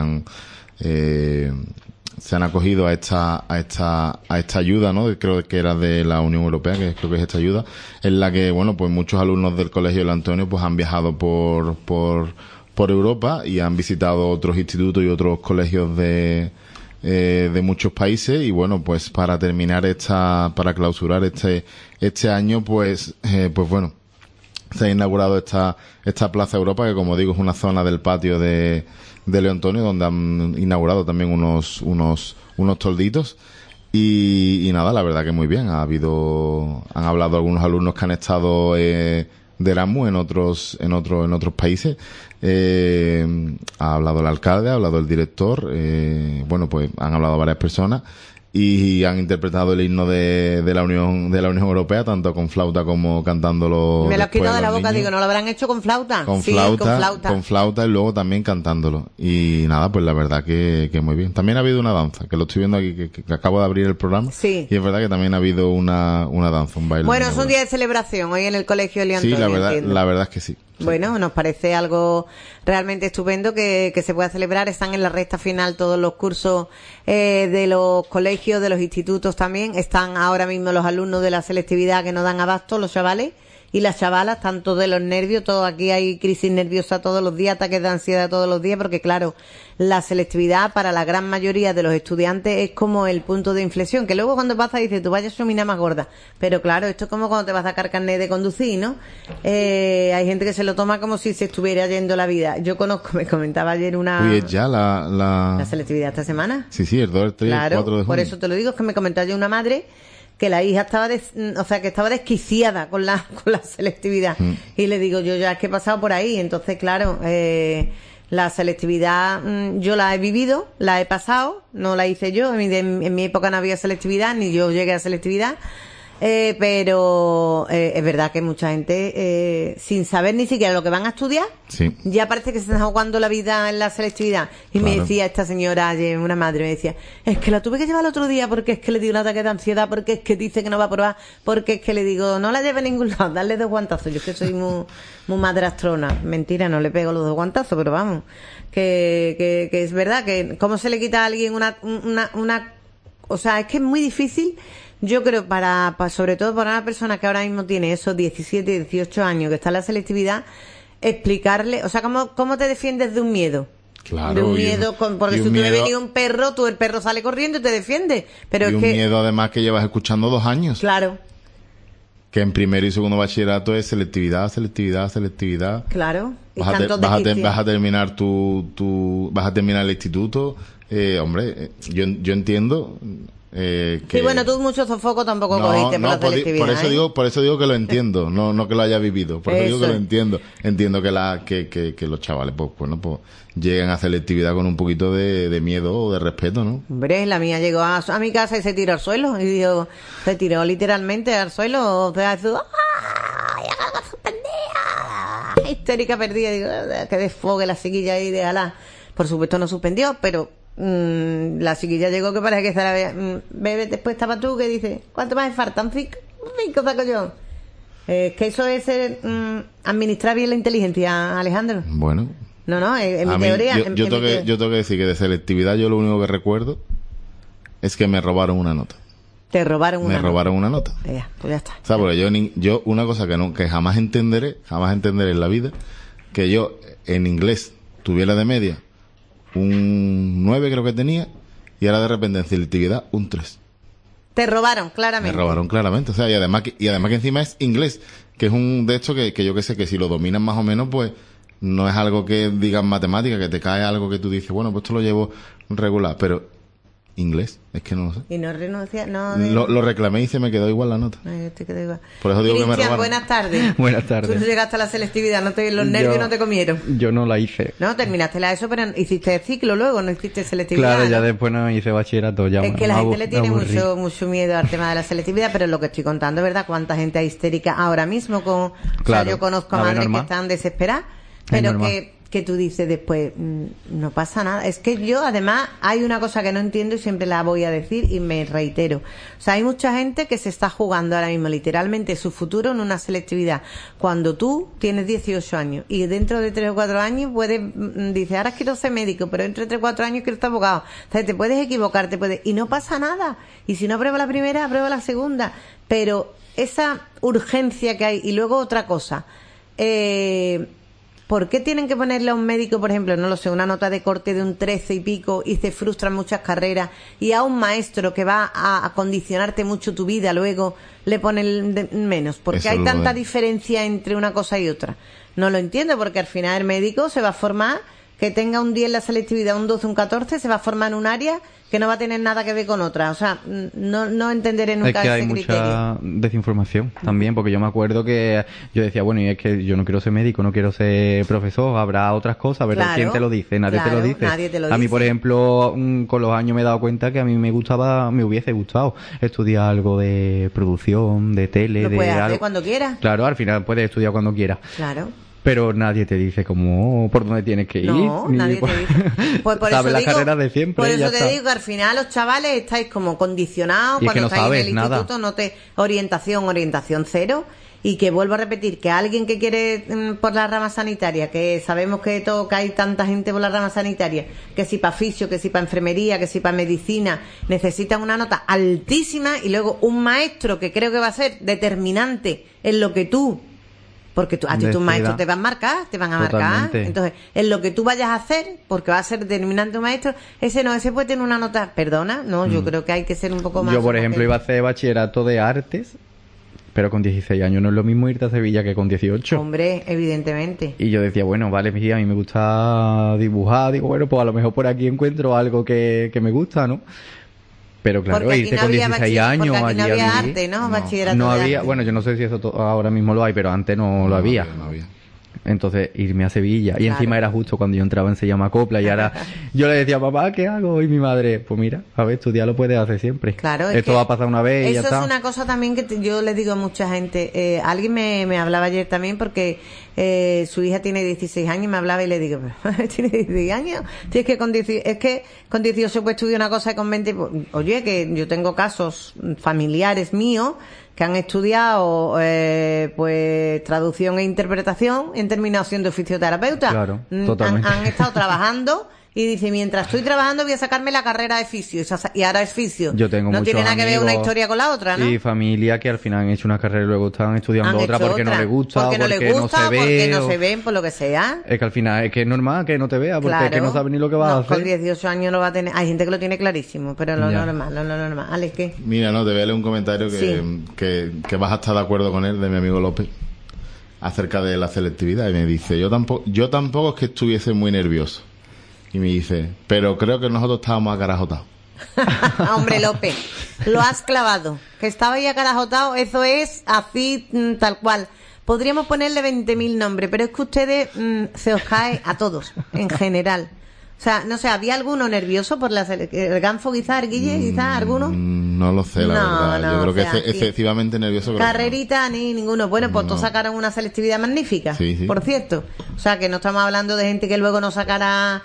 se han acogido a esta ayuda, ¿no? Creo que era de la Unión Europea, que creo que es esta ayuda, en la que, bueno, pues muchos alumnos del Colegio El Antonio pues han viajado por Europa y han visitado otros institutos y otros colegios de muchos países, y bueno, pues para clausurar este año, pues bueno, se ha inaugurado esta Plaza Europa, que como digo es una zona del patio de Leo Antonio, donde han inaugurado también unos tolditos, y nada, la verdad que muy bien. Han hablado algunos alumnos que han estado de Erasmus en otros países. Ha hablado el alcalde, ha hablado el director, bueno, pues han hablado varias personas y han interpretado el himno de la Unión Europea, tanto con flauta como cantándolo. Me lo has quitado de la los boca, niños. digo, ¿no lo habrán hecho con flauta? Con Sí, flauta, con flauta y luego también cantándolo. Y nada, pues la verdad que muy bien. También ha habido una danza, que lo estoy viendo aquí, que acabo de abrir el programa. Sí. Y es verdad que también ha habido una danza, un baile. Bueno, es un día de celebración hoy en el Colegio Elio Sí, Antonio, la entiendo. verdad es que sí. Sí. Bueno, nos parece algo realmente estupendo que se pueda celebrar. Están en la recta final todos los cursos de los colegios, de los institutos también. Están ahora mismo los alumnos de la selectividad que no dan abasto, los chavales y las chavalas, tanto de los nervios, todo aquí hay crisis nerviosa todos los días, ataques de ansiedad todos los días, porque claro, la selectividad para la gran mayoría de los estudiantes es como el punto de inflexión, que luego cuando pasa dices, tú vayas mina más gorda, pero claro, esto es como cuando te vas a sacar carnet de conducir, ¿no? Hay gente que se lo toma como si se estuviera yendo la vida. Yo conozco, me comentaba ayer una... Uy, es ya la selectividad esta semana. Sí, el 2, el 3, Claro, el 4 de junio. por eso te lo digo, es que me comentaba ayer una madre que la hija estaba que estaba desquiciada con la selectividad. Y le digo, yo ya es que he pasado por ahí. Entonces, claro, la selectividad yo la he vivido, la he pasado, no la hice yo. En mi época no había selectividad, ni yo llegué a selectividad. Pero es verdad que mucha gente, sin saber ni siquiera lo que van a estudiar, Sí. ya parece que se está jugando la vida en la selectividad. Y me Claro. decía esta señora ayer, una madre, me decía, es que la tuve que llevar el otro día porque es que le dio un ataque de ansiedad, porque es que dice que no va a probar, porque es que le digo, no la lleve a ningún lado, darle 2 guantazos. Yo es que soy muy madrastrona. Mentira, no le pego los 2 guantazos, pero vamos, que es verdad que cómo se le quita a alguien una o sea, es que es muy difícil. Yo creo sobre todo para una persona que ahora mismo tiene esos 17, 18 años, que está en la selectividad, explicarle, o sea, ¿cómo te defiendes de un miedo? Claro, De un y miedo, porque y si un tú le miedo- venís un perro, el perro sale corriendo y te defiende. Pero y es un que, miedo además que llevas escuchando 2 años. claro, Que en primero y segundo bachillerato es selectividad. claro. Y Vas tantos a desquicios. terminar vas a terminar el instituto. Hombre, yo entiendo que... Sí, bueno, tú mucho sofoco tampoco cogiste por la selectividad. por eso digo que lo entiendo, no que lo haya vivido. Por eso digo que Eso. lo entiendo. Entiendo que los chavales, pues lleguen a selectividad con un poquito de miedo o de respeto, ¿no? Hombre, la mía llegó a mi casa y se tiró al suelo. Y digo, se tiró literalmente al suelo. O sea, ¡ay, haga suspendida! Histérica perdida. Digo, que desfogue la chiquilla ahí, déjala. Por supuesto no suspendió, pero la chiquilla llegó que parece que se la veía. Bebe, después estaba tú que dice, ¿cuánto más faltan? 5 saco yo. Que eso es administrar bien la inteligencia, Alejandro. Bueno. No, en mi A mí, teoría. yo tengo que decir que de selectividad yo lo único que recuerdo es que me robaron una nota. Te robaron una. Me robaron una nota. Ya, pues ya está. O sea, porque yo una cosa que jamás entenderé en la vida, que yo en inglés tuviera de media un 9 creo que tenía, y ahora de repente en selectividad un 3. Te robaron, claramente. Me robaron claramente. O sea, y además que encima es inglés, que es un de estos que yo que sé que si lo dominas más o menos, pues no es algo que digan matemática, que te cae algo que tú dices, bueno, pues esto lo llevo regular, pero inglés, es que no lo sé. Y no renuncia, no... Lo reclamé y se me quedó igual la nota. Ay, te quedó igual. Por eso digo que me Cristian, robaron. buenas tardes. Buenas tardes. Tú no llegaste a la selectividad, los nervios no te comieron. Yo no la hice. No, terminaste la ESO, pero hiciste el ciclo luego, no hiciste selectividad. Claro, ya ¿no? después no hice bachillerato. Ya Es que la gente le tiene me aburrí. mucho miedo al tema de la selectividad, pero lo que estoy contando, ¿verdad? Cuánta gente hay histérica ahora mismo con... Claro, o sea, yo conozco a a ver, madres que normal. están desesperadas, pero normal. que tú dices después, no pasa nada. Es que yo, además, hay una cosa que no entiendo y siempre la voy a decir y me reitero. O sea, hay mucha gente que se está jugando ahora mismo literalmente su futuro en una selectividad. Cuando tú tienes 18 años y dentro de 3 o 4 años puedes, dices, ahora quiero ser médico, pero dentro de 3 o 4 años quiero ser abogado. O sea, te puedes equivocar, y no pasa nada. Y si no aprueba la primera, aprueba la segunda. Pero esa urgencia que hay, y luego otra cosa, ¿por qué tienen que ponerle a un médico, por ejemplo, no lo sé, una nota de corte de un 13 y pico y se frustran muchas carreras, y a un maestro que va a condicionarte mucho tu vida luego le ponen menos? ¿Por qué Eso hay es lo tanta de- diferencia entre una cosa y otra? No lo entiendo, porque al final el médico se va a formar, que tenga un 10 en la selectividad, un 12, un 14, se va a formar en un área que no va a tener nada que ver con otra. O sea, no entenderé nunca Es que hay ese criterio. mucha desinformación también, porque yo me acuerdo que yo decía, bueno, y es que yo no quiero ser médico, no quiero ser profesor, habrá otras cosas, pero Claro, ¿quién te lo dice? Nadie te claro, lo dice. nadie te lo A mí, dice. por ejemplo, con los años me he dado cuenta que a mí me hubiese gustado estudiar algo de producción, de tele, Lo de puedes hacer algo. cuando quieras. Claro, al final puedes estudiar cuando quieras. Claro. Pero nadie te dice como por dónde tienes que ir. No, ni nadie por- te dice. Pues por Sabes eso las digo, carreras de siempre. por y ya eso te está. digo que al final los chavales estáis como condicionados Y es que cuando no estáis en sabes el nada. instituto, orientación cero. Y que vuelvo a repetir, que alguien que quiere por la rama sanitaria, que sabemos que hay tanta gente por la rama sanitaria, que si para fisio, que si para enfermería, que si para medicina, necesitan una nota altísima, y luego un maestro que creo que va a ser determinante en lo que tú, porque a ti tus Decida. maestros te van a marcar, Totalmente. entonces en lo que tú vayas a hacer, porque va a ser determinante un maestro, ese puede tener una nota, perdona, no, yo creo que hay que ser un poco más... Yo, por ejemplo, iba a hacer bachillerato de artes, pero con 16 años no es lo mismo irte a Sevilla que con 18. Hombre, evidentemente. Y yo decía, bueno, vale, mira, a mí me gusta dibujar, digo, bueno, pues a lo mejor por aquí encuentro algo que me gusta, ¿no? Pero claro, Porque aquí irte no con había 16 años porque aquí no allí a había vivir, arte, ¿no? no, Bachillerato no de había, arte. bueno, yo no sé si eso ahora mismo lo hay, pero antes no lo había. No había. Entonces, irme a Sevilla. Y Claro. encima era justo cuando yo entraba en Se llama Copla. Y ahora yo le decía, papá, ¿qué hago? Y mi madre, pues mira, a ver, estudiar lo puedes hacer siempre. Claro, es Esto que va a pasar una vez y ya eso está. es una cosa también que yo le digo a mucha gente. Alguien me hablaba ayer también porque su hija tiene 16 años y me hablaba y le digo, ¿tiene 16 años? Sí, es que con 18 pues estudia una cosa y con 20... pues, oye, que yo tengo casos familiares míos que han estudiado pues traducción e interpretación y han terminado siendo fisioterapeuta. Claro, totalmente. Han estado trabajando y dice, mientras estoy trabajando voy a sacarme la carrera de fisio, y ahora es fisio. Yo tengo no muchos tiene nada que ver una amigos historia con la otra, ¿no? Y familia que al final han hecho una carrera y luego están estudiando Han otra hecho porque no otra. les gusta, porque no les gusta, no se ve. porque no o- se ven, por lo que sea. Es que al final es que es normal que no te vea porque es que no sabe ni lo que va a Con hacer. 18 años lo va a tener. Hay gente que lo tiene clarísimo, pero lo Ya. normal. Alex, ¿qué? Mira, no, te voy a leer un comentario Sí. que vas a estar de acuerdo con él, de mi amigo López, acerca de la selectividad. Y me dice, yo tampoco es que estuviese muy nervioso. Y me dice, pero creo que nosotros estábamos acarajotados. Hombre, López, lo has clavado. Que estaba ahí acarajotado, eso es así, tal cual. Podríamos ponerle 20.000 nombres, pero es que ustedes se os cae a todos, en general. O sea, no sé, ¿había alguno nervioso por el Ganfo quizás, el Guille, quizás, alguno? No lo sé, la No, verdad. no, Yo creo que o sea, es excesivamente nervioso. creo que no. Carrerita ni ninguno. Bueno, pues todos No. sacaron una selectividad magnífica, Sí, sí. por cierto. O sea, que no estamos hablando de gente que luego no sacara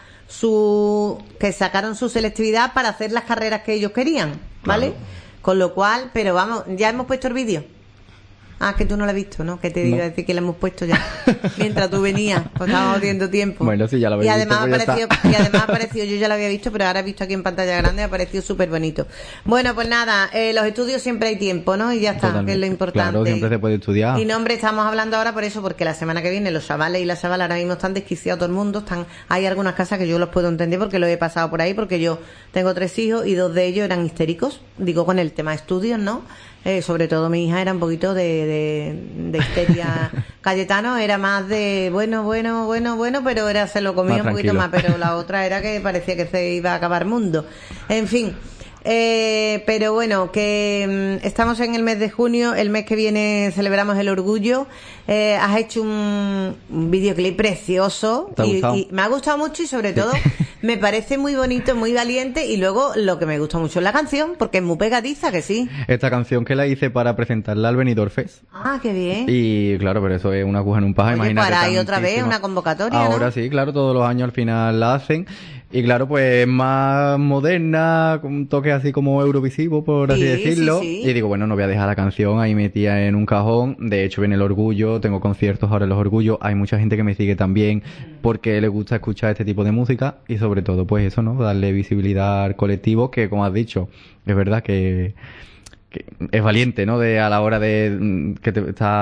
que sacaron su selectividad para hacer las carreras que ellos querían, ¿vale? Claro. Con lo cual, pero vamos, ya hemos puesto el vídeo. Ah, que tú no lo has visto, ¿no? Que te diga No. decir que lo hemos puesto ya. Mientras tú venías, pues estábamos viendo tiempo. Bueno, sí, ya lo habéis y además visto, pues ya apareció, está. y además apareció, yo ya lo había visto, pero ahora he visto aquí en pantalla grande, ha parecido súper bonito. Bueno, pues nada, los estudios siempre hay tiempo, ¿no? Y ya está, Totalmente. que es lo importante. Claro, siempre se puede estudiar. Y no, hombre, estamos hablando ahora por eso, porque la semana que viene los chavales y las chavalas ahora mismo están desquiciados todo el mundo. Hay algunas casas que yo los puedo entender porque lo he pasado por ahí, porque yo tengo 3 hijos y 2 de ellos eran histéricos, digo, con el tema de estudios, ¿no? Sobre todo mi hija era un poquito de histeria. Cayetano era más de bueno, pero se lo comía Más un poquito tranquilo. más, pero la otra era que parecía que se iba a acabar mundo. En fin. Pero bueno, que estamos en el mes de junio, el mes que viene celebramos el orgullo. Has hecho un videoclip precioso y me ha gustado mucho y sobre todo me parece muy bonito, muy valiente, y luego lo que me gusta mucho es la canción porque es muy pegadiza, que sí. Esta canción que la hice para presentarla al Benidorm Fest. Ah, qué bien. Y claro, pero eso es una aguja en un paja, imagínate. Para ahí otra vez una convocatoria, ahora ¿no? Sí, claro, todos los años al final la hacen. Y claro, pues más moderna, con un toque así como eurovisivo, por así decirlo. Sí. Y digo, bueno, no voy a dejar la canción ahí metida en un cajón. De hecho, viene el Orgullo, tengo conciertos ahora en los Orgullos. Hay mucha gente que me sigue también porque le gusta escuchar este tipo de música. Y sobre todo, pues eso, ¿no? Darle visibilidad al colectivo, que como has dicho, es verdad que es valiente, ¿no? A la hora de que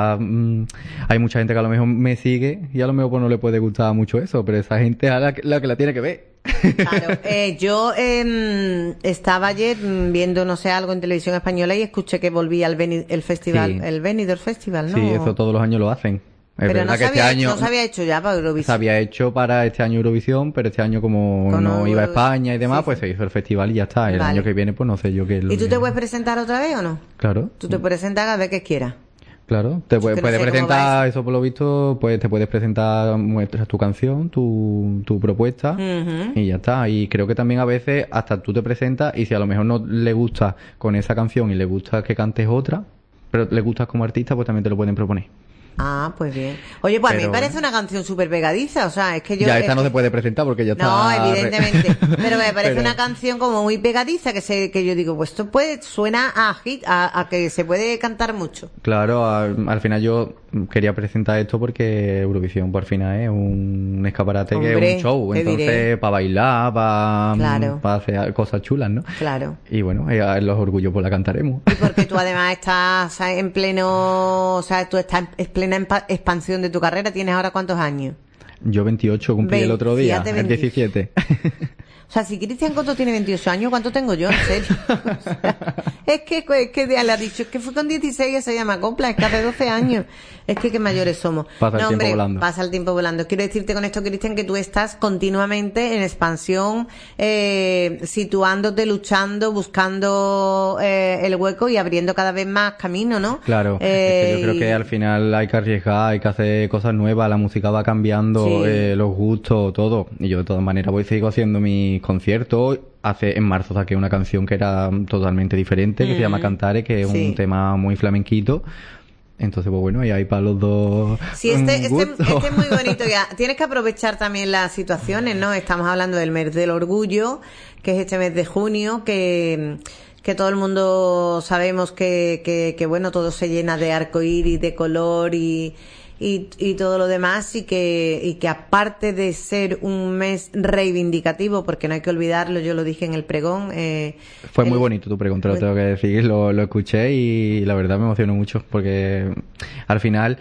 hay mucha gente que a lo mejor me sigue y a lo mejor pues no le puede gustar mucho eso, pero esa gente es la que la tiene que ver. Claro, yo estaba ayer viendo, no sé, algo en televisión española y escuché que volvía el festival, Sí. El Benidorm Festival, ¿no? Sí, eso todos los años lo hacen. Es Pero verdad no que se había hecho ya para Eurovisión. Se había hecho para este año Eurovisión, pero este año como no iba a España y demás, pues se hizo el festival y ya está. El año que viene, pues no sé yo qué es lo ¿Y tú que... te puedes presentar otra vez o no? Claro. Tú te puedes presentar cada vez que quieras. Claro, te puedes que no sé cómo va presentar, eso por lo visto, pues te puedes presentar, muestras tu canción, tu propuesta y ya está. Y creo que también a veces hasta tú te presentas y si a lo mejor no le gusta con esa canción y le gusta que cantes otra, pero le gustas como artista, pues también te lo pueden proponer. Ah, pues bien. Oye, pues a mí me parece una canción súper pegadiza, o sea, es que yo... Ya esta no se puede presentar porque ya está... No, evidentemente, pero me parece una canción como muy pegadiza que yo digo, pues esto suena a hit, a que se puede cantar mucho. Claro, al final yo quería presentar esto porque Eurovisión por final es un escaparate, que es un show, entonces para bailar, para hacer cosas chulas, ¿no? Claro. Y bueno, los orgullos pues la cantaremos. Y porque tú además estás en pleno, o sea, tú estás en plena expansión de tu carrera. ¿Tienes ahora cuántos años? Yo 28, cumplí el otro día, el 17. O sea, si Cristian Coto tiene 28 años, ¿cuánto tengo yo? En serio. O sea, es que le ha dicho, es que fue con 16 y se llama Copla, es que hace 12 años. Es que mayores somos. Pasa el tiempo volando. Pasa el tiempo volando. Quiero decirte con esto, Cristian, que tú estás continuamente en expansión, situándote, luchando, buscando el hueco y abriendo cada vez más camino, ¿no? Claro, es que yo creo que al final hay que arriesgar, hay que hacer cosas nuevas, la música va cambiando, los gustos, todo. Y yo de todas maneras sigo haciendo mis conciertos. En marzo saqué una canción que era totalmente diferente, que se llama Cantare, que es un tema muy flamenquito. Entonces, pues bueno, y ahí para los dos. Sí, este es muy bonito. Ya tienes que aprovechar también las situaciones, ¿no? Estamos hablando del mes del orgullo, que es este mes de junio, que todo el mundo sabemos que bueno, todo se llena de arcoíris, de color y todo lo demás, y que aparte de ser un mes reivindicativo, porque no hay que olvidarlo, yo lo dije en el pregón. Fue muy bonito tu pregón, te lo tengo que decir, lo escuché y la verdad me emocionó mucho, porque al final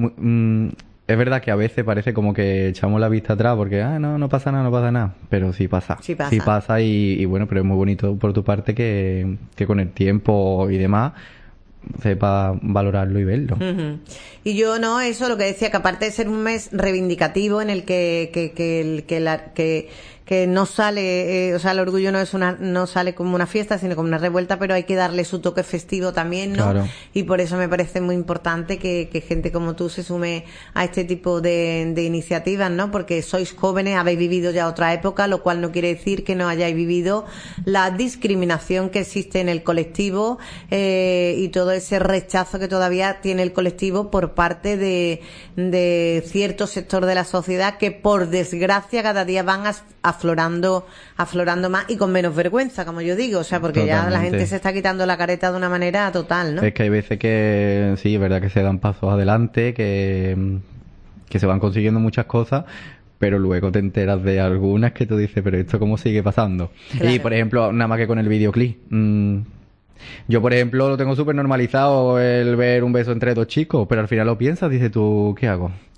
es verdad que a veces parece como que echamos la vista atrás porque no pasa nada, pero sí pasa. Sí pasa y bueno, pero es muy bonito por tu parte que con el tiempo y demás sepa valorarlo y verlo. Y yo eso lo que decía, que aparte de ser un mes reivindicativo en el que no sale, o sea, el orgullo no sale como una fiesta, sino como una revuelta, pero hay que darle su toque festivo también, ¿no? Claro. Y por eso me parece muy importante que gente como tú se sume a este tipo de iniciativas, ¿no? Porque sois jóvenes, habéis vivido ya otra época, lo cual no quiere decir que no hayáis vivido la discriminación que existe en el colectivo, y todo ese rechazo que todavía tiene el colectivo por parte de cierto sector de la sociedad que, por desgracia, cada día van aflorando más y con menos vergüenza, como yo digo, o sea, porque Totalmente. ya la gente se está quitando la careta de una manera total, ¿no? Es que hay veces que sí, es verdad que se dan pasos adelante, que se van consiguiendo muchas cosas, pero luego te enteras de algunas que tú dices, pero ¿esto cómo sigue pasando? Claro. Y, por ejemplo, nada más que con el videoclip. Yo, por ejemplo, lo tengo súper normalizado el ver un beso entre dos chicos, pero al final lo piensas, dices tú, ¿qué hago?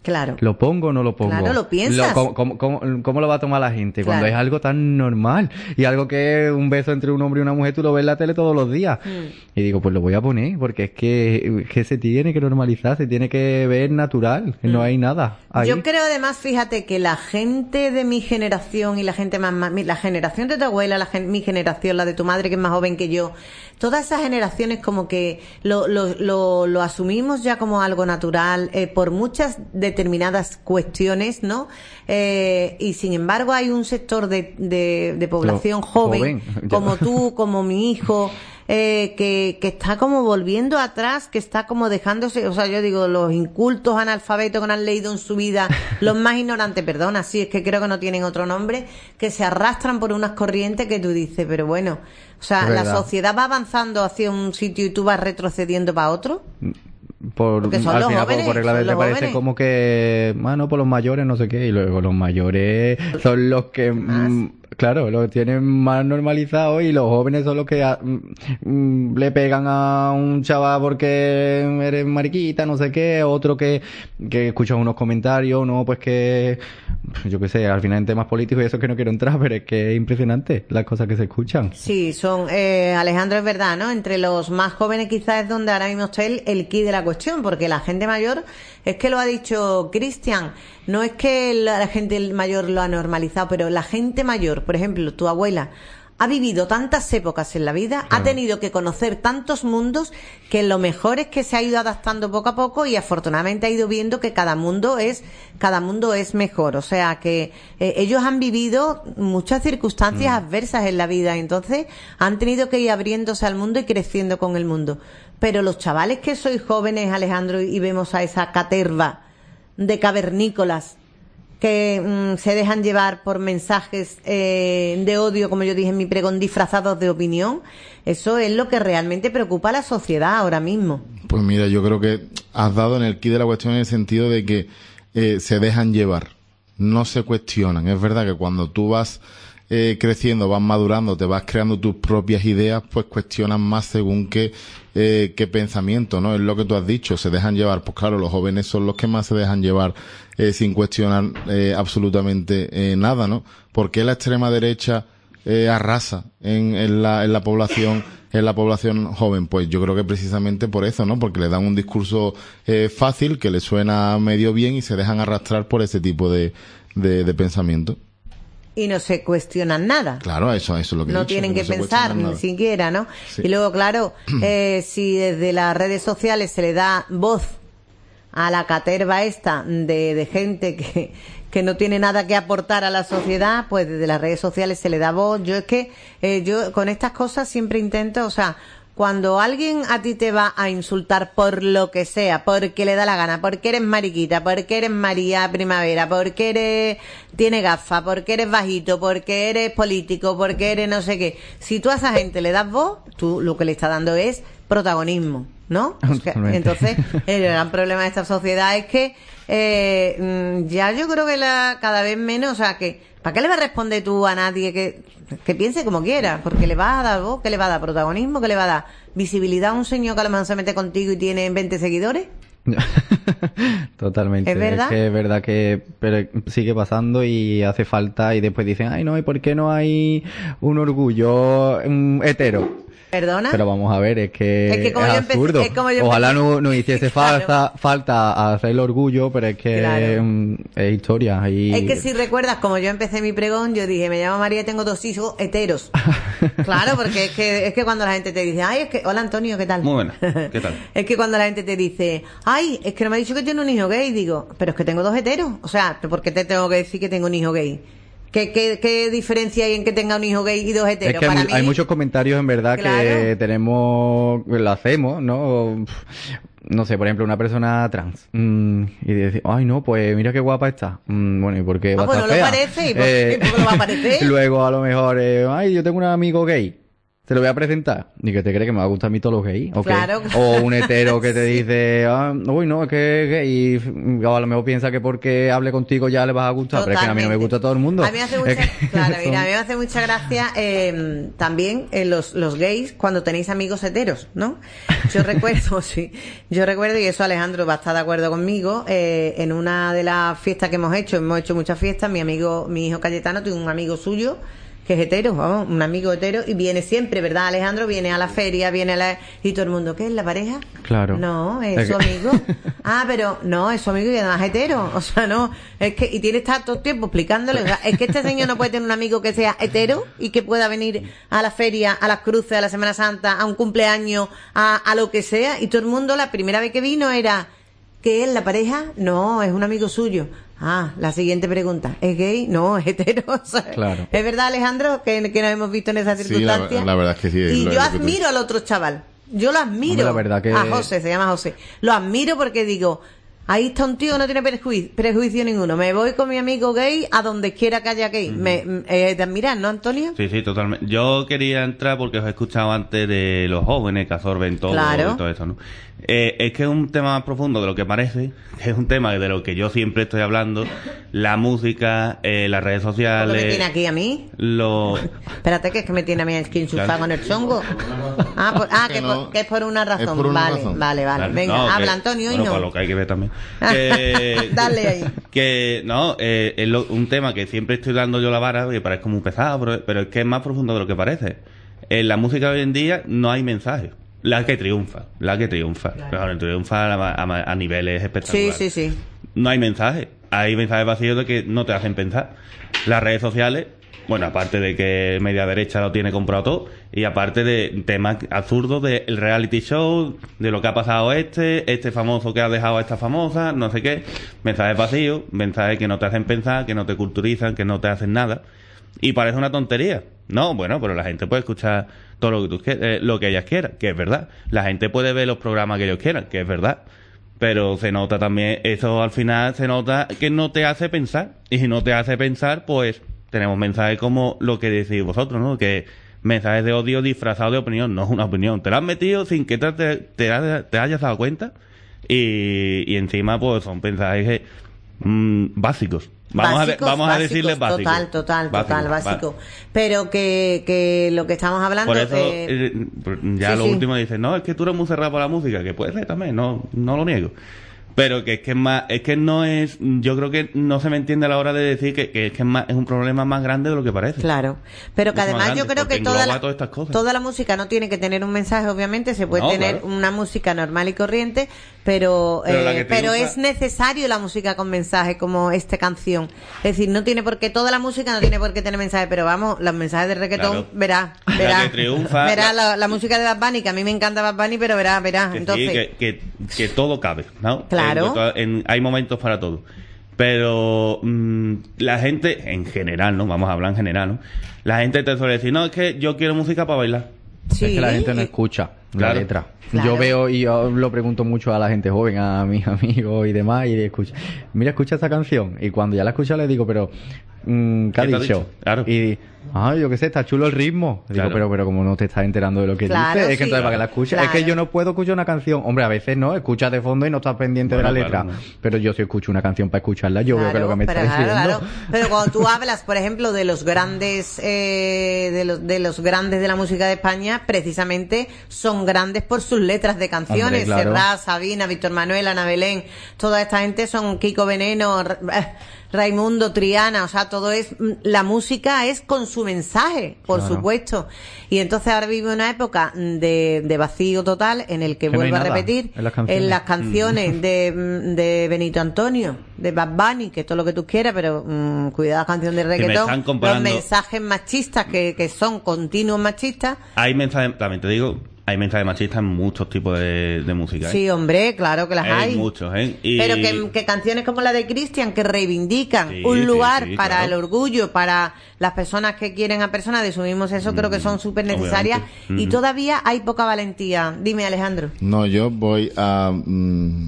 Claro. ¿Lo pongo o no lo pongo? Claro, lo piensas. ¿Cómo lo va a tomar la gente? Claro. Cuando es algo tan normal. Y algo que un beso entre un hombre y una mujer, tú lo ves en la tele todos los días. Y digo, pues lo voy a poner, porque es que se tiene que normalizar, se tiene que ver natural. No hay nada ahí. Yo creo además, fíjate, que la gente de mi generación y la gente la generación de tu abuela, mi generación, la de tu madre que es más joven que yo, todas esas generaciones como que lo asumimos ya como algo natural por muchas determinadas cuestiones, ¿no? Y sin embargo hay un sector de población joven como tú, como mi hijo, que está como volviendo atrás, que está como dejándose, o sea, yo digo, los incultos analfabetos que no han leído en su vida, los más ignorantes, perdona, sí, es que creo que no tienen otro nombre, que se arrastran por unas corrientes que tú dices, pero bueno, o sea, la sociedad va avanzando hacia un sitio y tú vas retrocediendo para otro. Porque son al los final, jóvenes, por regla son te los parece jóvenes. como que, bueno, por los mayores no sé qué, y luego los mayores son los que, claro, lo tienen más normalizado, y los jóvenes son los que le pegan a un chaval porque eres mariquita, no sé qué, otro que escuchan unos comentarios, no, pues que, yo qué sé, al final en temas políticos y eso que no quiero entrar, pero es que es impresionante las cosas que se escuchan. Sí, son, Alejandro, es verdad, ¿no? Entre los más jóvenes quizás es donde ahora mismo está el quid de la cuestión, porque la gente mayor, es que lo ha dicho Cristian, no es que la gente mayor lo ha normalizado, pero la gente mayor, por ejemplo, tu abuela, ha vivido tantas épocas en la vida, ha tenido que conocer tantos mundos, que lo mejor es que se ha ido adaptando poco a poco y afortunadamente ha ido viendo que cada mundo es mejor. O sea que ellos han vivido muchas circunstancias adversas en la vida, entonces han tenido que ir abriéndose al mundo y creciendo con el mundo. Pero los chavales que sois jóvenes, Alejandro, y vemos a esa caterva de cavernícolas que se dejan llevar por mensajes de odio, como yo dije en mi pregón, disfrazados de opinión, eso es lo que realmente preocupa a la sociedad ahora mismo. Pues mira, yo creo que has dado en el quid de la cuestión en el sentido de que se dejan llevar, no se cuestionan. Es verdad que cuando tú vas creciendo, vas madurando, te vas creando tus propias ideas, pues cuestionas más según qué pensamiento, ¿no? Es lo que tú has dicho, se dejan llevar. Pues claro, los jóvenes son los que más se dejan llevar sin cuestionar absolutamente nada, ¿no? ¿Por qué la extrema derecha arrasa en la población joven? Pues yo creo que precisamente por eso, ¿no? Porque le dan un discurso fácil, que le suena medio bien, y se dejan arrastrar por ese tipo de pensamiento. Y no se cuestionan nada. Claro, eso es lo que he no dicho, tienen que no se pensar cuestionan ni nada. siquiera, ¿no? Sí. Y luego, claro, si desde las redes sociales se le da voz a la caterva esta de gente que no tiene nada que aportar a la sociedad, pues desde las redes sociales se le da voz. Yo es que yo con estas cosas siempre intento, o sea, cuando alguien a ti te va a insultar por lo que sea, porque le da la gana, porque eres mariquita, porque eres María Primavera, porque tienes gafas, porque eres bajito, porque eres político, porque eres no sé qué, si tú a esa gente le das voz, tú lo que le estás dando es protagonismo, ¿no? Entonces, el gran problema de esta sociedad es que ya yo creo que cada vez menos, o sea, que ¿para qué le vas a responder tú a nadie que piense como quiera? Porque le vas a dar voz, que le va a dar protagonismo, que le va a dar visibilidad a un señor que a lo mejor se mete contigo y tiene 20 seguidores. Totalmente. ¿Es verdad? Es verdad que pero sigue pasando y hace falta, y después dicen, ay no, ¿y por qué no hay un orgullo hetero? ¿Perdona? Pero vamos a ver, es que como es yo empecé- absurdo. es como yo Ojalá empecé- no hiciese Claro. falta hacer el orgullo, pero es que Claro. es historia. Y... Es que si recuerdas, como yo empecé mi pregón, yo dije, me llamo María y tengo 2 hijos heteros. Claro, porque es que cuando la gente te dice, ay, es que, hola Antonio, ¿qué tal? Muy buena, ¿qué tal? Es que cuando la gente te dice, ay, es que no me ha dicho que tiene un hijo gay, digo, pero es que tengo 2 heteros. O sea, ¿por qué te tengo que decir que tengo un hijo gay? ¿Qué diferencia hay en que tenga un hijo gay y 2 heteros? Es que Para hay mí, muchos comentarios en verdad que Claro. tenemos, lo hacemos, ¿no? No sé, por ejemplo, una persona trans y decir, ay no, pues mira qué guapa está. Bueno, ¿y por qué va a pues estar no lo fea? parece, ¿y por qué lo va a parecer? Luego a lo mejor, ay, yo tengo un amigo gay. te lo voy a presentar. ¿Y que te cree que me va a gustar a mí todos los gays? ¿O Claro. qué? O un hetero que te dice, uy, no, es que es gay. Y a lo mejor piensa que porque hable contigo ya le vas a gustar. Pero es que a mí no me gusta todo el mundo. A mí me hace mucha, claro, mira, a mí me hace mucha gracia también los gays cuando tenéis amigos heteros, ¿no? Yo recuerdo, sí, yo recuerdo, y eso Alejandro va a estar de acuerdo conmigo, en una de las fiestas que hemos hecho muchas fiestas, mi hijo Cayetano tiene un amigo suyo que es hetero, vamos, un amigo hetero, y viene siempre, ¿verdad, Alejandro? Viene a la feria, y todo el mundo, ¿qué es la pareja? Claro. No, es su amigo. Pero no, es su amigo y además hetero. O sea, no, es que, y tiene que estar todo el tiempo explicándole, o sea, es que este señor no puede tener un amigo que sea hetero y que pueda venir a la feria, a las cruces, a la Semana Santa, a un cumpleaños, a lo que sea, y todo el mundo la primera vez que vino era, ¿qué es la pareja? No, es un amigo suyo. La siguiente pregunta, ¿es gay? No, es hetero. O sea, claro. ¿Es verdad, Alejandro, que nos hemos visto en esa circunstancia? Sí, la verdad es que sí. Y yo admiro al otro chaval. Yo lo admiro. Hombre, la verdad que... A José, se llama José. Lo admiro porque digo, ahí está un tío que no tiene prejuicio ninguno. Me voy con mi amigo gay a donde quiera que haya gay. ¿Te admiras, no, Antonio? Sí, sí, totalmente. Yo quería entrar porque os he escuchado antes de los jóvenes que absorben todo, Claro. y todo eso, ¿no? Es que es un tema más profundo de lo que parece, que es un tema de lo que yo siempre estoy hablando, la música, las redes ¿Lo sociales... que tiene aquí a mí? Espérate, que es que me tiene a mí aquí enchufado con el chongo. Que es por una razón. Es por una vale, razón. vale. Claro, Venga, no, habla, que- Antonio, bueno, y no. pues lo que hay que ver también. Dale ahí. Que, no, es un tema que siempre estoy dando yo la vara, que parece muy pesado, pero es que es más profundo de lo que parece. En la música de hoy en día no hay mensaje. La que triunfa. Claro, triunfa a niveles espectaculares. Sí. No hay mensaje. Hay mensajes vacíos de que no te hacen pensar. Las redes sociales, bueno, aparte de que media derecha lo tiene comprado todo, y aparte de temas absurdos del reality show, de lo que ha pasado este famoso que ha dejado a esta famosa, no sé qué. Mensajes vacíos, mensajes que no te hacen pensar, que no te culturizan, que no te hacen nada. Y parece una tontería. No, bueno, pero la gente puede escuchar todo lo que lo que ellas quieran, que es verdad. La gente puede ver los programas que ellos quieran, que es verdad. Pero se nota también, eso al final se nota que no te hace pensar. Y si no te hace pensar, pues tenemos mensajes como lo que decís vosotros, ¿no? Que mensajes de odio disfrazados de opinión. No es una opinión. Te lo has metido sin que te hayas dado cuenta. Y encima, pues son mensajes básicos. Vamos a decirles básicos. Total, básico. Pero que lo que estamos hablando... Por eso, sí, lo sí. último dice, no, es que tú eres muy cerrado por la música, que puede ser también, no lo niego. Pero que es que no es, yo creo que no se me entiende a la hora de decir que es un problema más grande de lo que parece. Claro, pero que Mucho más además yo grande, creo que porque engloba todas estas cosas. toda la música no tiene que tener un mensaje, obviamente, se puede No, tener claro. una música normal y corriente, pero la que pero triunfa- es necesario la música con mensaje como esta canción. Es decir, no tiene por qué, toda la música no tiene por qué tener mensaje, pero vamos, los mensajes de reggaetón, Claro. verás, que triunfa- verás la música de Bad Bunny, que a mí me encanta Bad Bunny, pero verás, Que entonces... sí, que todo cabe, ¿no? Claro. Hay momentos para todo. Pero la gente, en general, ¿no? Vamos a hablar en general, ¿no? La gente te suele decir, no, es que yo quiero música para bailar. Sí, Es que la gente no escucha la Claro. letra. Claro. Yo veo y yo lo pregunto mucho a la gente joven, a mis amigos y demás, y escucha, mira, escucha esta canción. Y cuando ya la escucha le digo, pero, ¿qué ha ¿Qué te ha dicho? dicho? Claro. Y yo qué sé, está chulo el ritmo. Digo, Claro. pero como no te estás enterando de lo que Claro, dice, es que sí. entonces para que la escuches, es que Claro. yo no puedo escuchar una canción. Hombre, a veces no, escuchas de fondo y no estás pendiente Bueno, de la letra. claro. Pero yo si escucho una canción para escucharla, yo veo que es lo que me está pero diciendo. Pero cuando tú hablas, por ejemplo, de los grandes, de los grandes de la música de España, precisamente son grandes por sus letras de canciones. Hombre, claro. Serrat, Sabina, Víctor Manuel, Ana Belén, toda esta gente son Kiko Veneno, Raimundo, Triana, o sea, todo es, la música es con su mensaje, por Claro. supuesto. Y entonces ahora vive una época de vacío total en el que Que no hay vuelvo a nada repetir, en las canciones. en las canciones de Benito Antonio, de Bad Bunny, que todo lo que tú quieras, pero cuidado, canción de me están reggaetón, los comparando- mensajes machistas que son continuos machistas. Hay mensajes, también te digo, hay mensajes machistas en muchos tipos de música. ¿eh? Sí, hombre, claro que las hay. muchos, ¿eh? Y... Pero que canciones como la de Cristian, que reivindican Sí, un sí, lugar sí, para claro. el orgullo, para las personas que quieren a personas de su mismo sexo, creo que son súper necesarias. obviamente. Y todavía hay poca valentía. Dime, Alejandro. No, yo voy a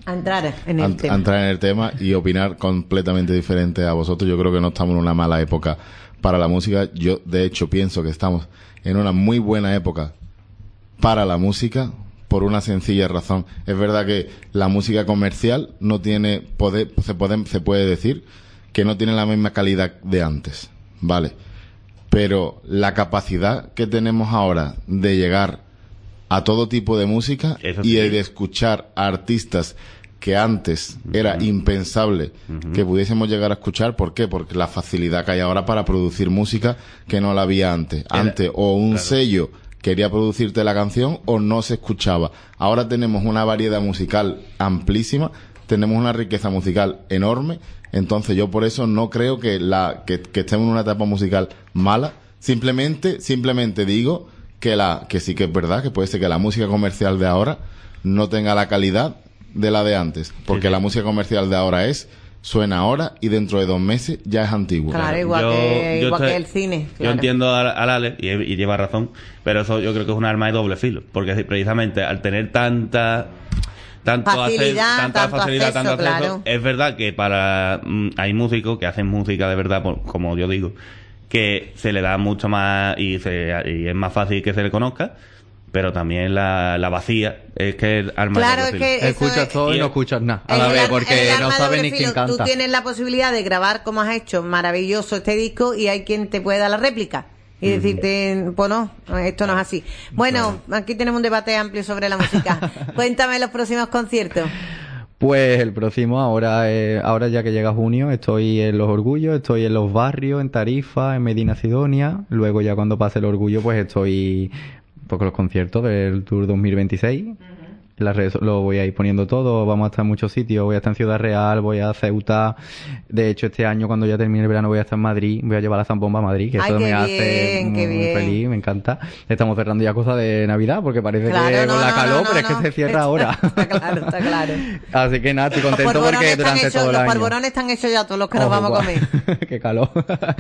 A entrar en el tema. A entrar en el tema y opinar completamente diferente a vosotros. Yo creo que no estamos en una mala época para la música. Yo, de hecho, pienso que estamos en una muy buena época para la música, por una sencilla razón. Es verdad que la música comercial no tiene poder, se puede decir que no tiene la misma calidad de antes, ¿vale? Pero la capacidad que tenemos ahora de llegar a todo tipo de música y de escuchar a artistas que antes era impensable que pudiésemos llegar a escuchar. ¿Por qué? Porque la facilidad que hay ahora para producir música que no la había antes. Antes o un sello quería producirte la canción o no se escuchaba. Ahora tenemos una variedad musical amplísima, tenemos una riqueza musical enorme. Entonces yo por eso no creo que estemos en una etapa musical mala. Simplemente digo que sí que es verdad que puede ser que la música comercial de ahora no tenga la calidad de la de antes, porque la música comercial de ahora suena ahora y dentro de 2 meses ya es antiguo. Claro, igual que el cine. Claro. Yo entiendo al Ale y lleva razón, pero eso yo creo que es un arma de doble filo, porque precisamente al tener tanta facilidad, tanto acceso, claro. Es verdad que hay músicos que hacen música de verdad, como yo digo, que se le da mucho más y es más fácil que se le conozca, pero también la vacía es que el arma claro, es que escuchas todo y no escuchas nada a la vez, porque no sabes ni quién canta. Tú tienes la posibilidad de grabar como has hecho maravilloso este disco y hay quien te puede dar la réplica y decirte, pues no, esto no es así. Bueno, aquí tenemos un debate amplio sobre la música. Cuéntame los próximos conciertos. Pues el próximo, ahora ya que llega junio, estoy en Los Orgullos, estoy en Los Barrios, en Tarifa, en Medina Sidonia. Luego ya cuando pase el Orgullo, pues estoy con los conciertos del Tour 2026. En las redes lo voy a ir poniendo todo, vamos a estar en muchos sitios, voy a estar en Ciudad Real, voy a Ceuta. De hecho, este año cuando ya termine el verano voy a estar en Madrid, voy a llevar la zambomba a Madrid, que eso me hace muy feliz, me encanta. Estamos cerrando ya cosas de Navidad, porque parece que con la calor, pero es que se cierra ahora. Está claro. Así que nada, estoy contento porque durante todo el año... Los polvorones están hechos ya, todos los que nos vamos a comer. Qué calor.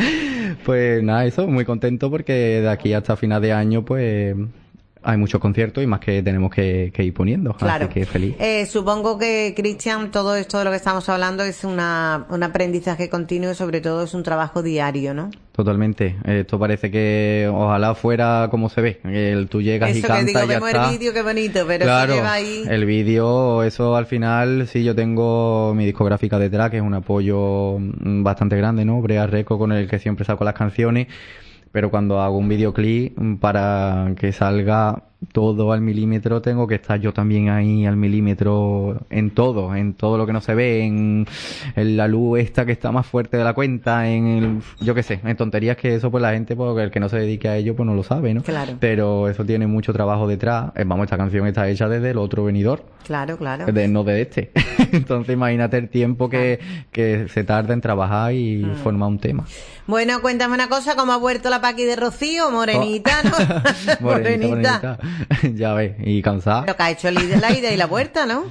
Pues nada, eso, muy contento porque de aquí hasta final de año, pues... hay muchos conciertos y más que tenemos que ir poniendo. Claro. Así que feliz. Supongo que, Cristian, todo esto de lo que estamos hablando es un aprendizaje continuo y sobre todo es un trabajo diario, ¿no? Totalmente. Esto parece que ojalá fuera como se ve. Tú llegas eso y cantas y ya vemos está. El vídeo, qué bonito, pero claro, se lleva ahí... el vídeo, eso al final, sí, yo tengo mi discográfica detrás, que es un apoyo bastante grande, ¿no? Brea Records, con el que siempre saco las canciones. Pero cuando hago un videoclip, para que salga todo al milímetro, tengo que estar yo también ahí al milímetro en todo lo que no se ve, en la luz esta que está más fuerte de la cuenta, yo qué sé, en tonterías que eso pues la gente, porque el que no se dedique a ello pues no lo sabe, ¿no? Claro. Pero eso tiene mucho trabajo detrás. Esta canción está hecha desde el otro venidor. Claro. No de este. Entonces imagínate el tiempo que se tarda en trabajar y formar un tema. Bueno, cuéntame una cosa, ¿cómo ha vuelto la Paqui de Rocío? Morenita, ¿no? morenita. Ya ves, y cansada. Pero que ha hecho la ida y la vuelta, ¿no?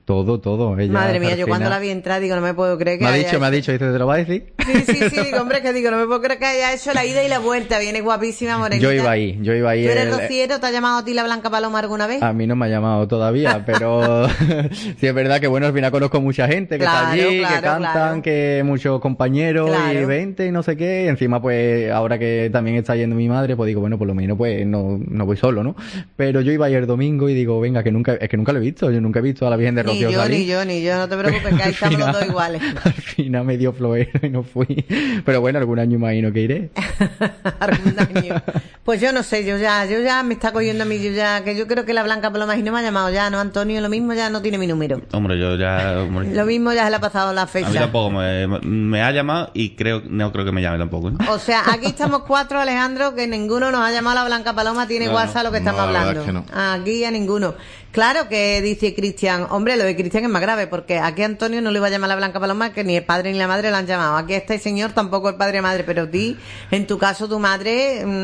Todo. Ella, madre mía, yo cuando la vi entrar digo, no me puedo creer que me ha dicho, dice, ¿te lo va a decir? Sí, digo, hombre, que digo, no me puedo creer que haya hecho la ida y la vuelta. Viene guapísima, morenita. Yo iba ahí. ¿Tú eres rociero? ¿Te ha llamado a ti la Blanca Paloma alguna vez? A mí no me ha llamado todavía, pero sí es verdad que bueno, al final conozco mucha gente que está allí, que cantan, que muchos compañeros y 20 y no sé qué. Y encima pues ahora que también está yendo mi madre, pues digo, bueno, por lo menos pues no voy solo, ¿no? Pero yo iba ayer domingo y digo, venga, que nunca lo he visto. Yo nunca he visto a la Virgen de Rocío salir. Ni yo, no te preocupes, que ahí estamos los dos iguales. Al final me dio flojera y no fui. Pero bueno, algún año imagino que iré. Algún año. Pues yo no sé, yo ya me está cogiendo a mí, que yo creo que la Blanca Paloma y no me ha llamado ya, ¿no, Antonio? Lo mismo ya no tiene mi número. Hombre, yo ya... Lo mismo ya se le ha pasado la fecha. A mí tampoco me ha llamado y no creo que me llame tampoco, ¿eh? O sea, aquí estamos 4, Alejandro, que ninguno nos ha llamado a la Blanca Paloma, tiene WhatsApp lo que estamos hablando. Es que no. Aquí a ninguno. Claro que dice Cristian, hombre, lo de Cristian es más grave, porque aquí a Antonio no le iba a llamar a la Blanca Paloma, que ni el padre ni la madre la han llamado. Aquí a este señor tampoco el padre y la madre, pero ti, en tu caso, tu madre, ahora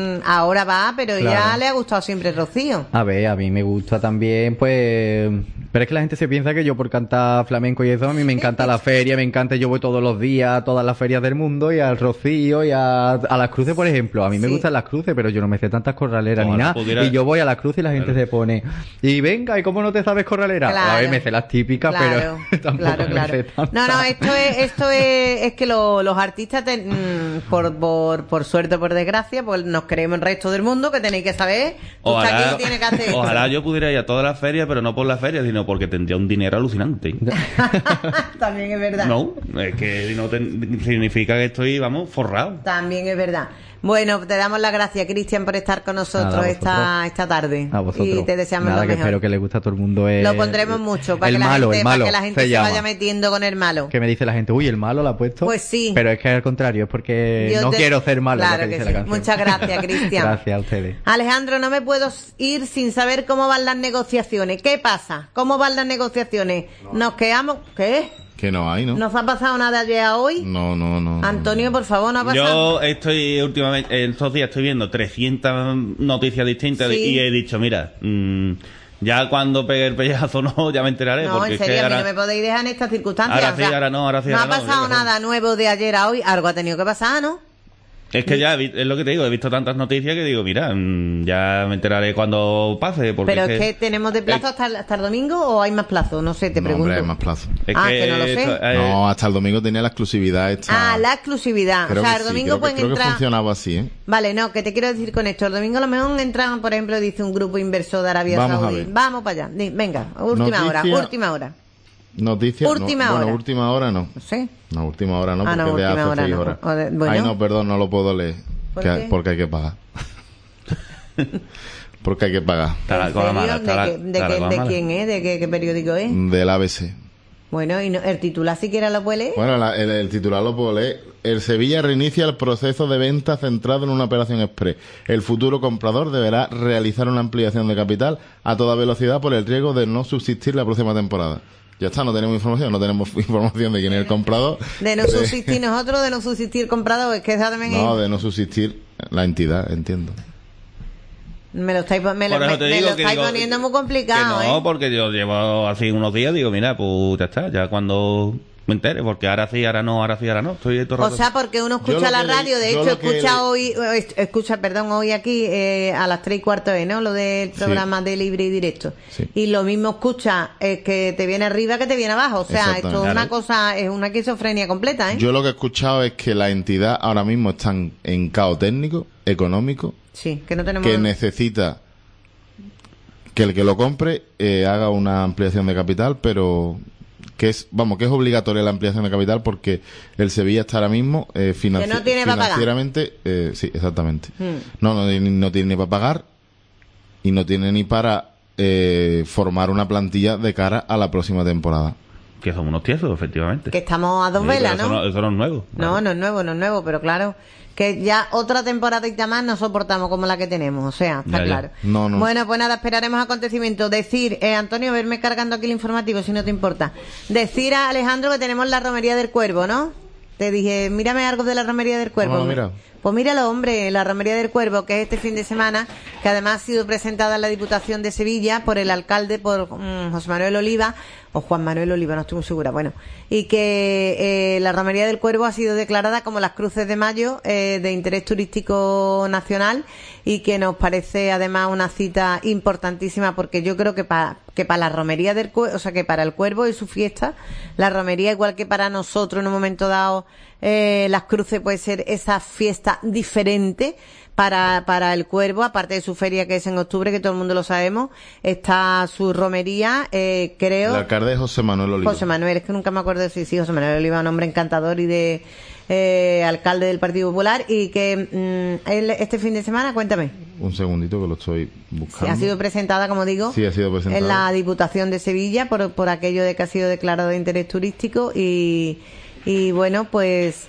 ahora va, pero Claro. ya le ha gustado siempre Rocío. A ver, a mí me gusta también, pues... Pero es que la gente se piensa que yo por cantar flamenco y eso, a mí me encanta la feria, me encanta, yo voy todos los días a todas las ferias del mundo y al Rocío y a las cruces, por ejemplo. A mí me Sí. gustan las cruces, pero yo no me sé tantas corraleras ni Ojalá nada. pudiera- Y yo voy a las cruces y la gente se pone, y venga, ¿y cómo no te sabes corralera? Claro. A ver, me sé las típicas, Claro, pero tampoco claro, me claro. sé tantas. No, esto es que los artistas, por suerte o por desgracia, pues nos creemos el resto del mundo que tenéis que saber. Tú estás aquí y tienes que hacer esto. Ojalá yo pudiera ir a todas las ferias, pero no por las ferias, sino porque tendría un dinero alucinante. También es verdad. No, es que no significa que estoy, vamos, forrado. También es verdad. Bueno, te damos las gracias, Cristian, por estar con nosotros Nada, a esta tarde. A vosotros. Y te deseamos Nada, lo que mejor. espero que le guste a todo el mundo. Lo pondremos mucho para el que, malo, para malo, que la gente se llama. vaya metiendo con el malo. Que me dice la gente, uy, el malo lo ha puesto. Pues sí. Pero es que al contrario, es porque Yo no quiero ser malo. Claro es lo que dice sí. la canción. Muchas gracias, Cristian. Gracias a ustedes. Alejandro, no me puedo ir sin saber cómo van las negociaciones. ¿Qué pasa? ¿Cómo van las negociaciones? Nos quedamos... ¿Qué? Que no hay, ¿no? ¿Nos ha pasado nada de ayer a hoy? No. Antonio, por favor, ¿no ha pasado? Yo estoy últimamente, en estos días estoy viendo 300 noticias distintas Sí. y he dicho, mira, ya cuando pegue el pellazo no, ya me enteraré. No, porque en es que serio, a mí ahora- no me podéis dejar en estas circunstancias. Ahora sí, ahora no, ahora sí, No ahora ha no, pasado yo qué sé. nada nuevo de ayer a hoy. Algo ha tenido que pasar, ¿no? Es que ya es lo que te digo, he visto tantas noticias que digo, mira, ya me enteraré cuando pase. Porque Pero es que tenemos de plazo hasta el domingo o hay más plazo, no sé, te No, pregunto. hombre, hay más plazo. es que no lo sé. No, hasta el domingo tenía la exclusividad esta. La exclusividad. Creo o sea, que el sí, domingo creo que- pueden creo que entrar. funcionaba así, ¿eh? Vale, no, que te quiero decir con esto. El domingo a lo mejor entran, por ejemplo, dice un grupo inversor de Arabia Vamos a Saudí. ver. Vamos para allá. Venga, última Noticia- hora. Noticias. Última no, hora. Bueno, última hora no. No sé. No, última hora no, Ah, porque no, de última hace hora 6 no. horas. O bueno. Ay, no, perdón, no lo puedo leer. ¿Por qué? Porque hay que pagar. Porque hay que pagar. Está la ¿En cosa serio? mala, está la- ¿De, está la cosa de mala. quién es? ¿De qué periódico es? Del ABC. Bueno, y no, el titular siquiera lo puede leer. Bueno, el titular lo puedo leer. El Sevilla reinicia el proceso de venta centrado en una operación express. El futuro comprador deberá realizar una ampliación de capital a toda velocidad por el riesgo de no subsistir la próxima temporada. Ya está, no tenemos información de quién es el comprador. De no subsistir nosotros, de no subsistir comprador, es que esa también No, es... de no subsistir la entidad, entiendo. Me lo estáis, me lo, Por eso me- te me digo lo que estáis digo poniendo muy que complicado, no, ¿eh? porque yo llevo así unos días, digo, mira, pues ya está, ya cuando me entere, porque ahora sí, ahora no, ahora sí, ahora no. Estoy todo el O rato- sea, porque uno Yo escucha lo la que leí- radio, de yo hecho, lo que escucha hoy aquí a las 3:15, ¿no? Lo del programa de libre y directo. Sí. Y lo mismo escucha que te viene arriba que te viene abajo. O sea, esto es Exactamente. una cosa, es una esquizofrenia completa, ¿eh? Yo lo que he escuchado es que la entidad ahora mismo está en caos técnico, económico, Sí, que no tenemos... que necesita que el que lo compre haga una ampliación de capital, pero que es obligatoria la ampliación de capital porque el Sevilla está ahora mismo Que no tiene para pagar. financieramente, sí, exactamente. Hmm. No tiene ni para pagar y no tiene ni para formar una plantilla de cara a la próxima temporada. Que somos unos tiesos, efectivamente. Que estamos a dos Sí, velas, pero ¿no? Eso no es nuevo. No, no es nuevo, pero claro, que ya otra temporadita más no soportamos como la que tenemos, o sea, está Ya, ya. claro. No. Bueno, pues nada, esperaremos acontecimientos. Decir, Antonio, verme cargando aquí el informativo, si no te importa. Decir a Alejandro que tenemos la romería del Cuervo, ¿no? Te dije, mírame algo de la romería del Cuervo. No lo he mirado. Pues míralo, hombre, la romería del Cuervo, que es este fin de semana, que además ha sido presentada en la Diputación de Sevilla por el alcalde, por José Manuel Oliva, o Juan Manuel Oliva, no estoy muy segura, bueno, y que la romería del Cuervo ha sido declarada como las Cruces de Mayo de interés turístico nacional y que nos parece además una cita importantísima porque yo creo que para la romería del Cuervo, o sea, que para el Cuervo y su fiesta, la romería igual que para nosotros en un momento dado las Cruces puede ser esa fiesta diferente para el Cuervo, aparte de su feria que es en octubre, que todo el mundo lo sabemos, está su romería, creo. El alcalde es José Manuel Oliva. José Manuel, es que nunca me acuerdo de si José Manuel Oliva, un hombre encantador y de alcalde del Partido Popular, y que él este fin de semana, cuéntame. Un segundito que lo estoy Sí, buscando. ha sido presentada, como digo, Sí, ha sido presentada. en la Diputación de Sevilla por aquello de que ha sido declarado de interés turístico y bueno, pues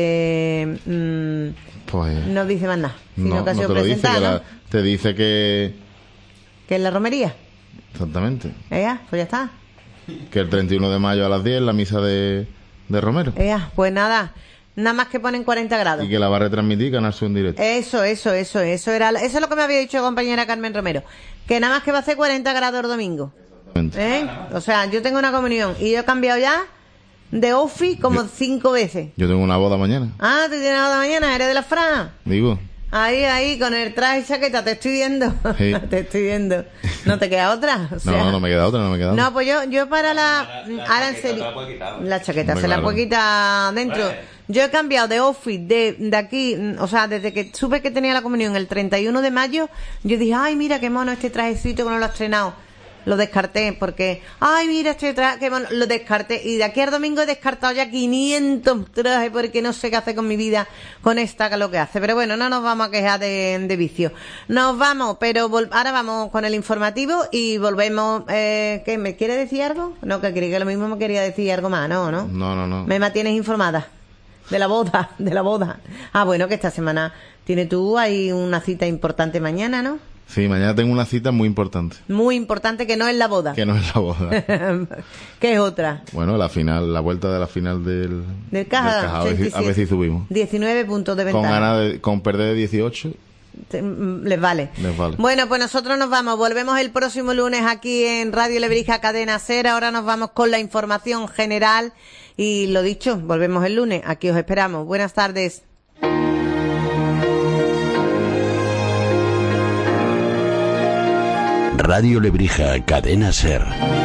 Pues, no dice más nada, sino no, que ha no sido te lo dice, presentada, ¿no? te dice que... Que es la romería. Exactamente. Pues ya está. Que el 31 de mayo a las 10 la misa de Romero. Pues nada, nada más que ponen 40 grados. Y que la va a retransmitir Canal Sur en directo. Eso es lo que me había dicho compañera Carmen Romero, que nada más que va a hacer 40 grados el domingo. O sea, yo tengo una comunión y yo he cambiado ya de office como 5 veces. Yo tengo una boda mañana. Ah, ¿tú tienes una boda mañana? ¿Eres de la Fran? Digo. Ahí, con el traje y chaqueta, te estoy viendo. Sí. Te estoy viendo. ¿No te queda otra? O sea, No me queda otra. No, pues yo para ahora en serio. La chaqueta se la puede quitar dentro. Yo he cambiado de office de aquí, o sea, desde que supe que tenía la comunión el 31 de mayo, yo dije, ay, mira qué mono este trajecito que no lo he estrenado. Lo descarté porque, ay, mira este traje, qué mono, lo descarté. Y de aquí al domingo he descartado ya 500 trajes porque no sé qué hacer con mi vida con esta que lo que hace. Pero bueno, no nos vamos a quejar de vicio. Nos vamos, pero ahora vamos con el informativo y volvemos. ¿Qué? ¿Me quiere decir algo? No, que creí que lo mismo me quería decir algo más, ¿no? No. Me mantienes informada de la boda. Ah, bueno, que esta semana tienes tú, hay una cita importante mañana, ¿no? Sí, mañana tengo una cita muy importante. Muy importante, que no es la boda. Que no es la boda. ¿Qué es otra? Bueno, la vuelta de la final del Caja. A ver si subimos. 19 puntos de ventaja. Con perder de 18. Les vale. Bueno, pues nosotros nos vamos. Volvemos el próximo lunes aquí en Radio Lebrija Cadena SER. Ahora nos vamos con la información general. Y lo dicho, volvemos el lunes. Aquí os esperamos. Buenas tardes. Radio Lebrija Cadena SER.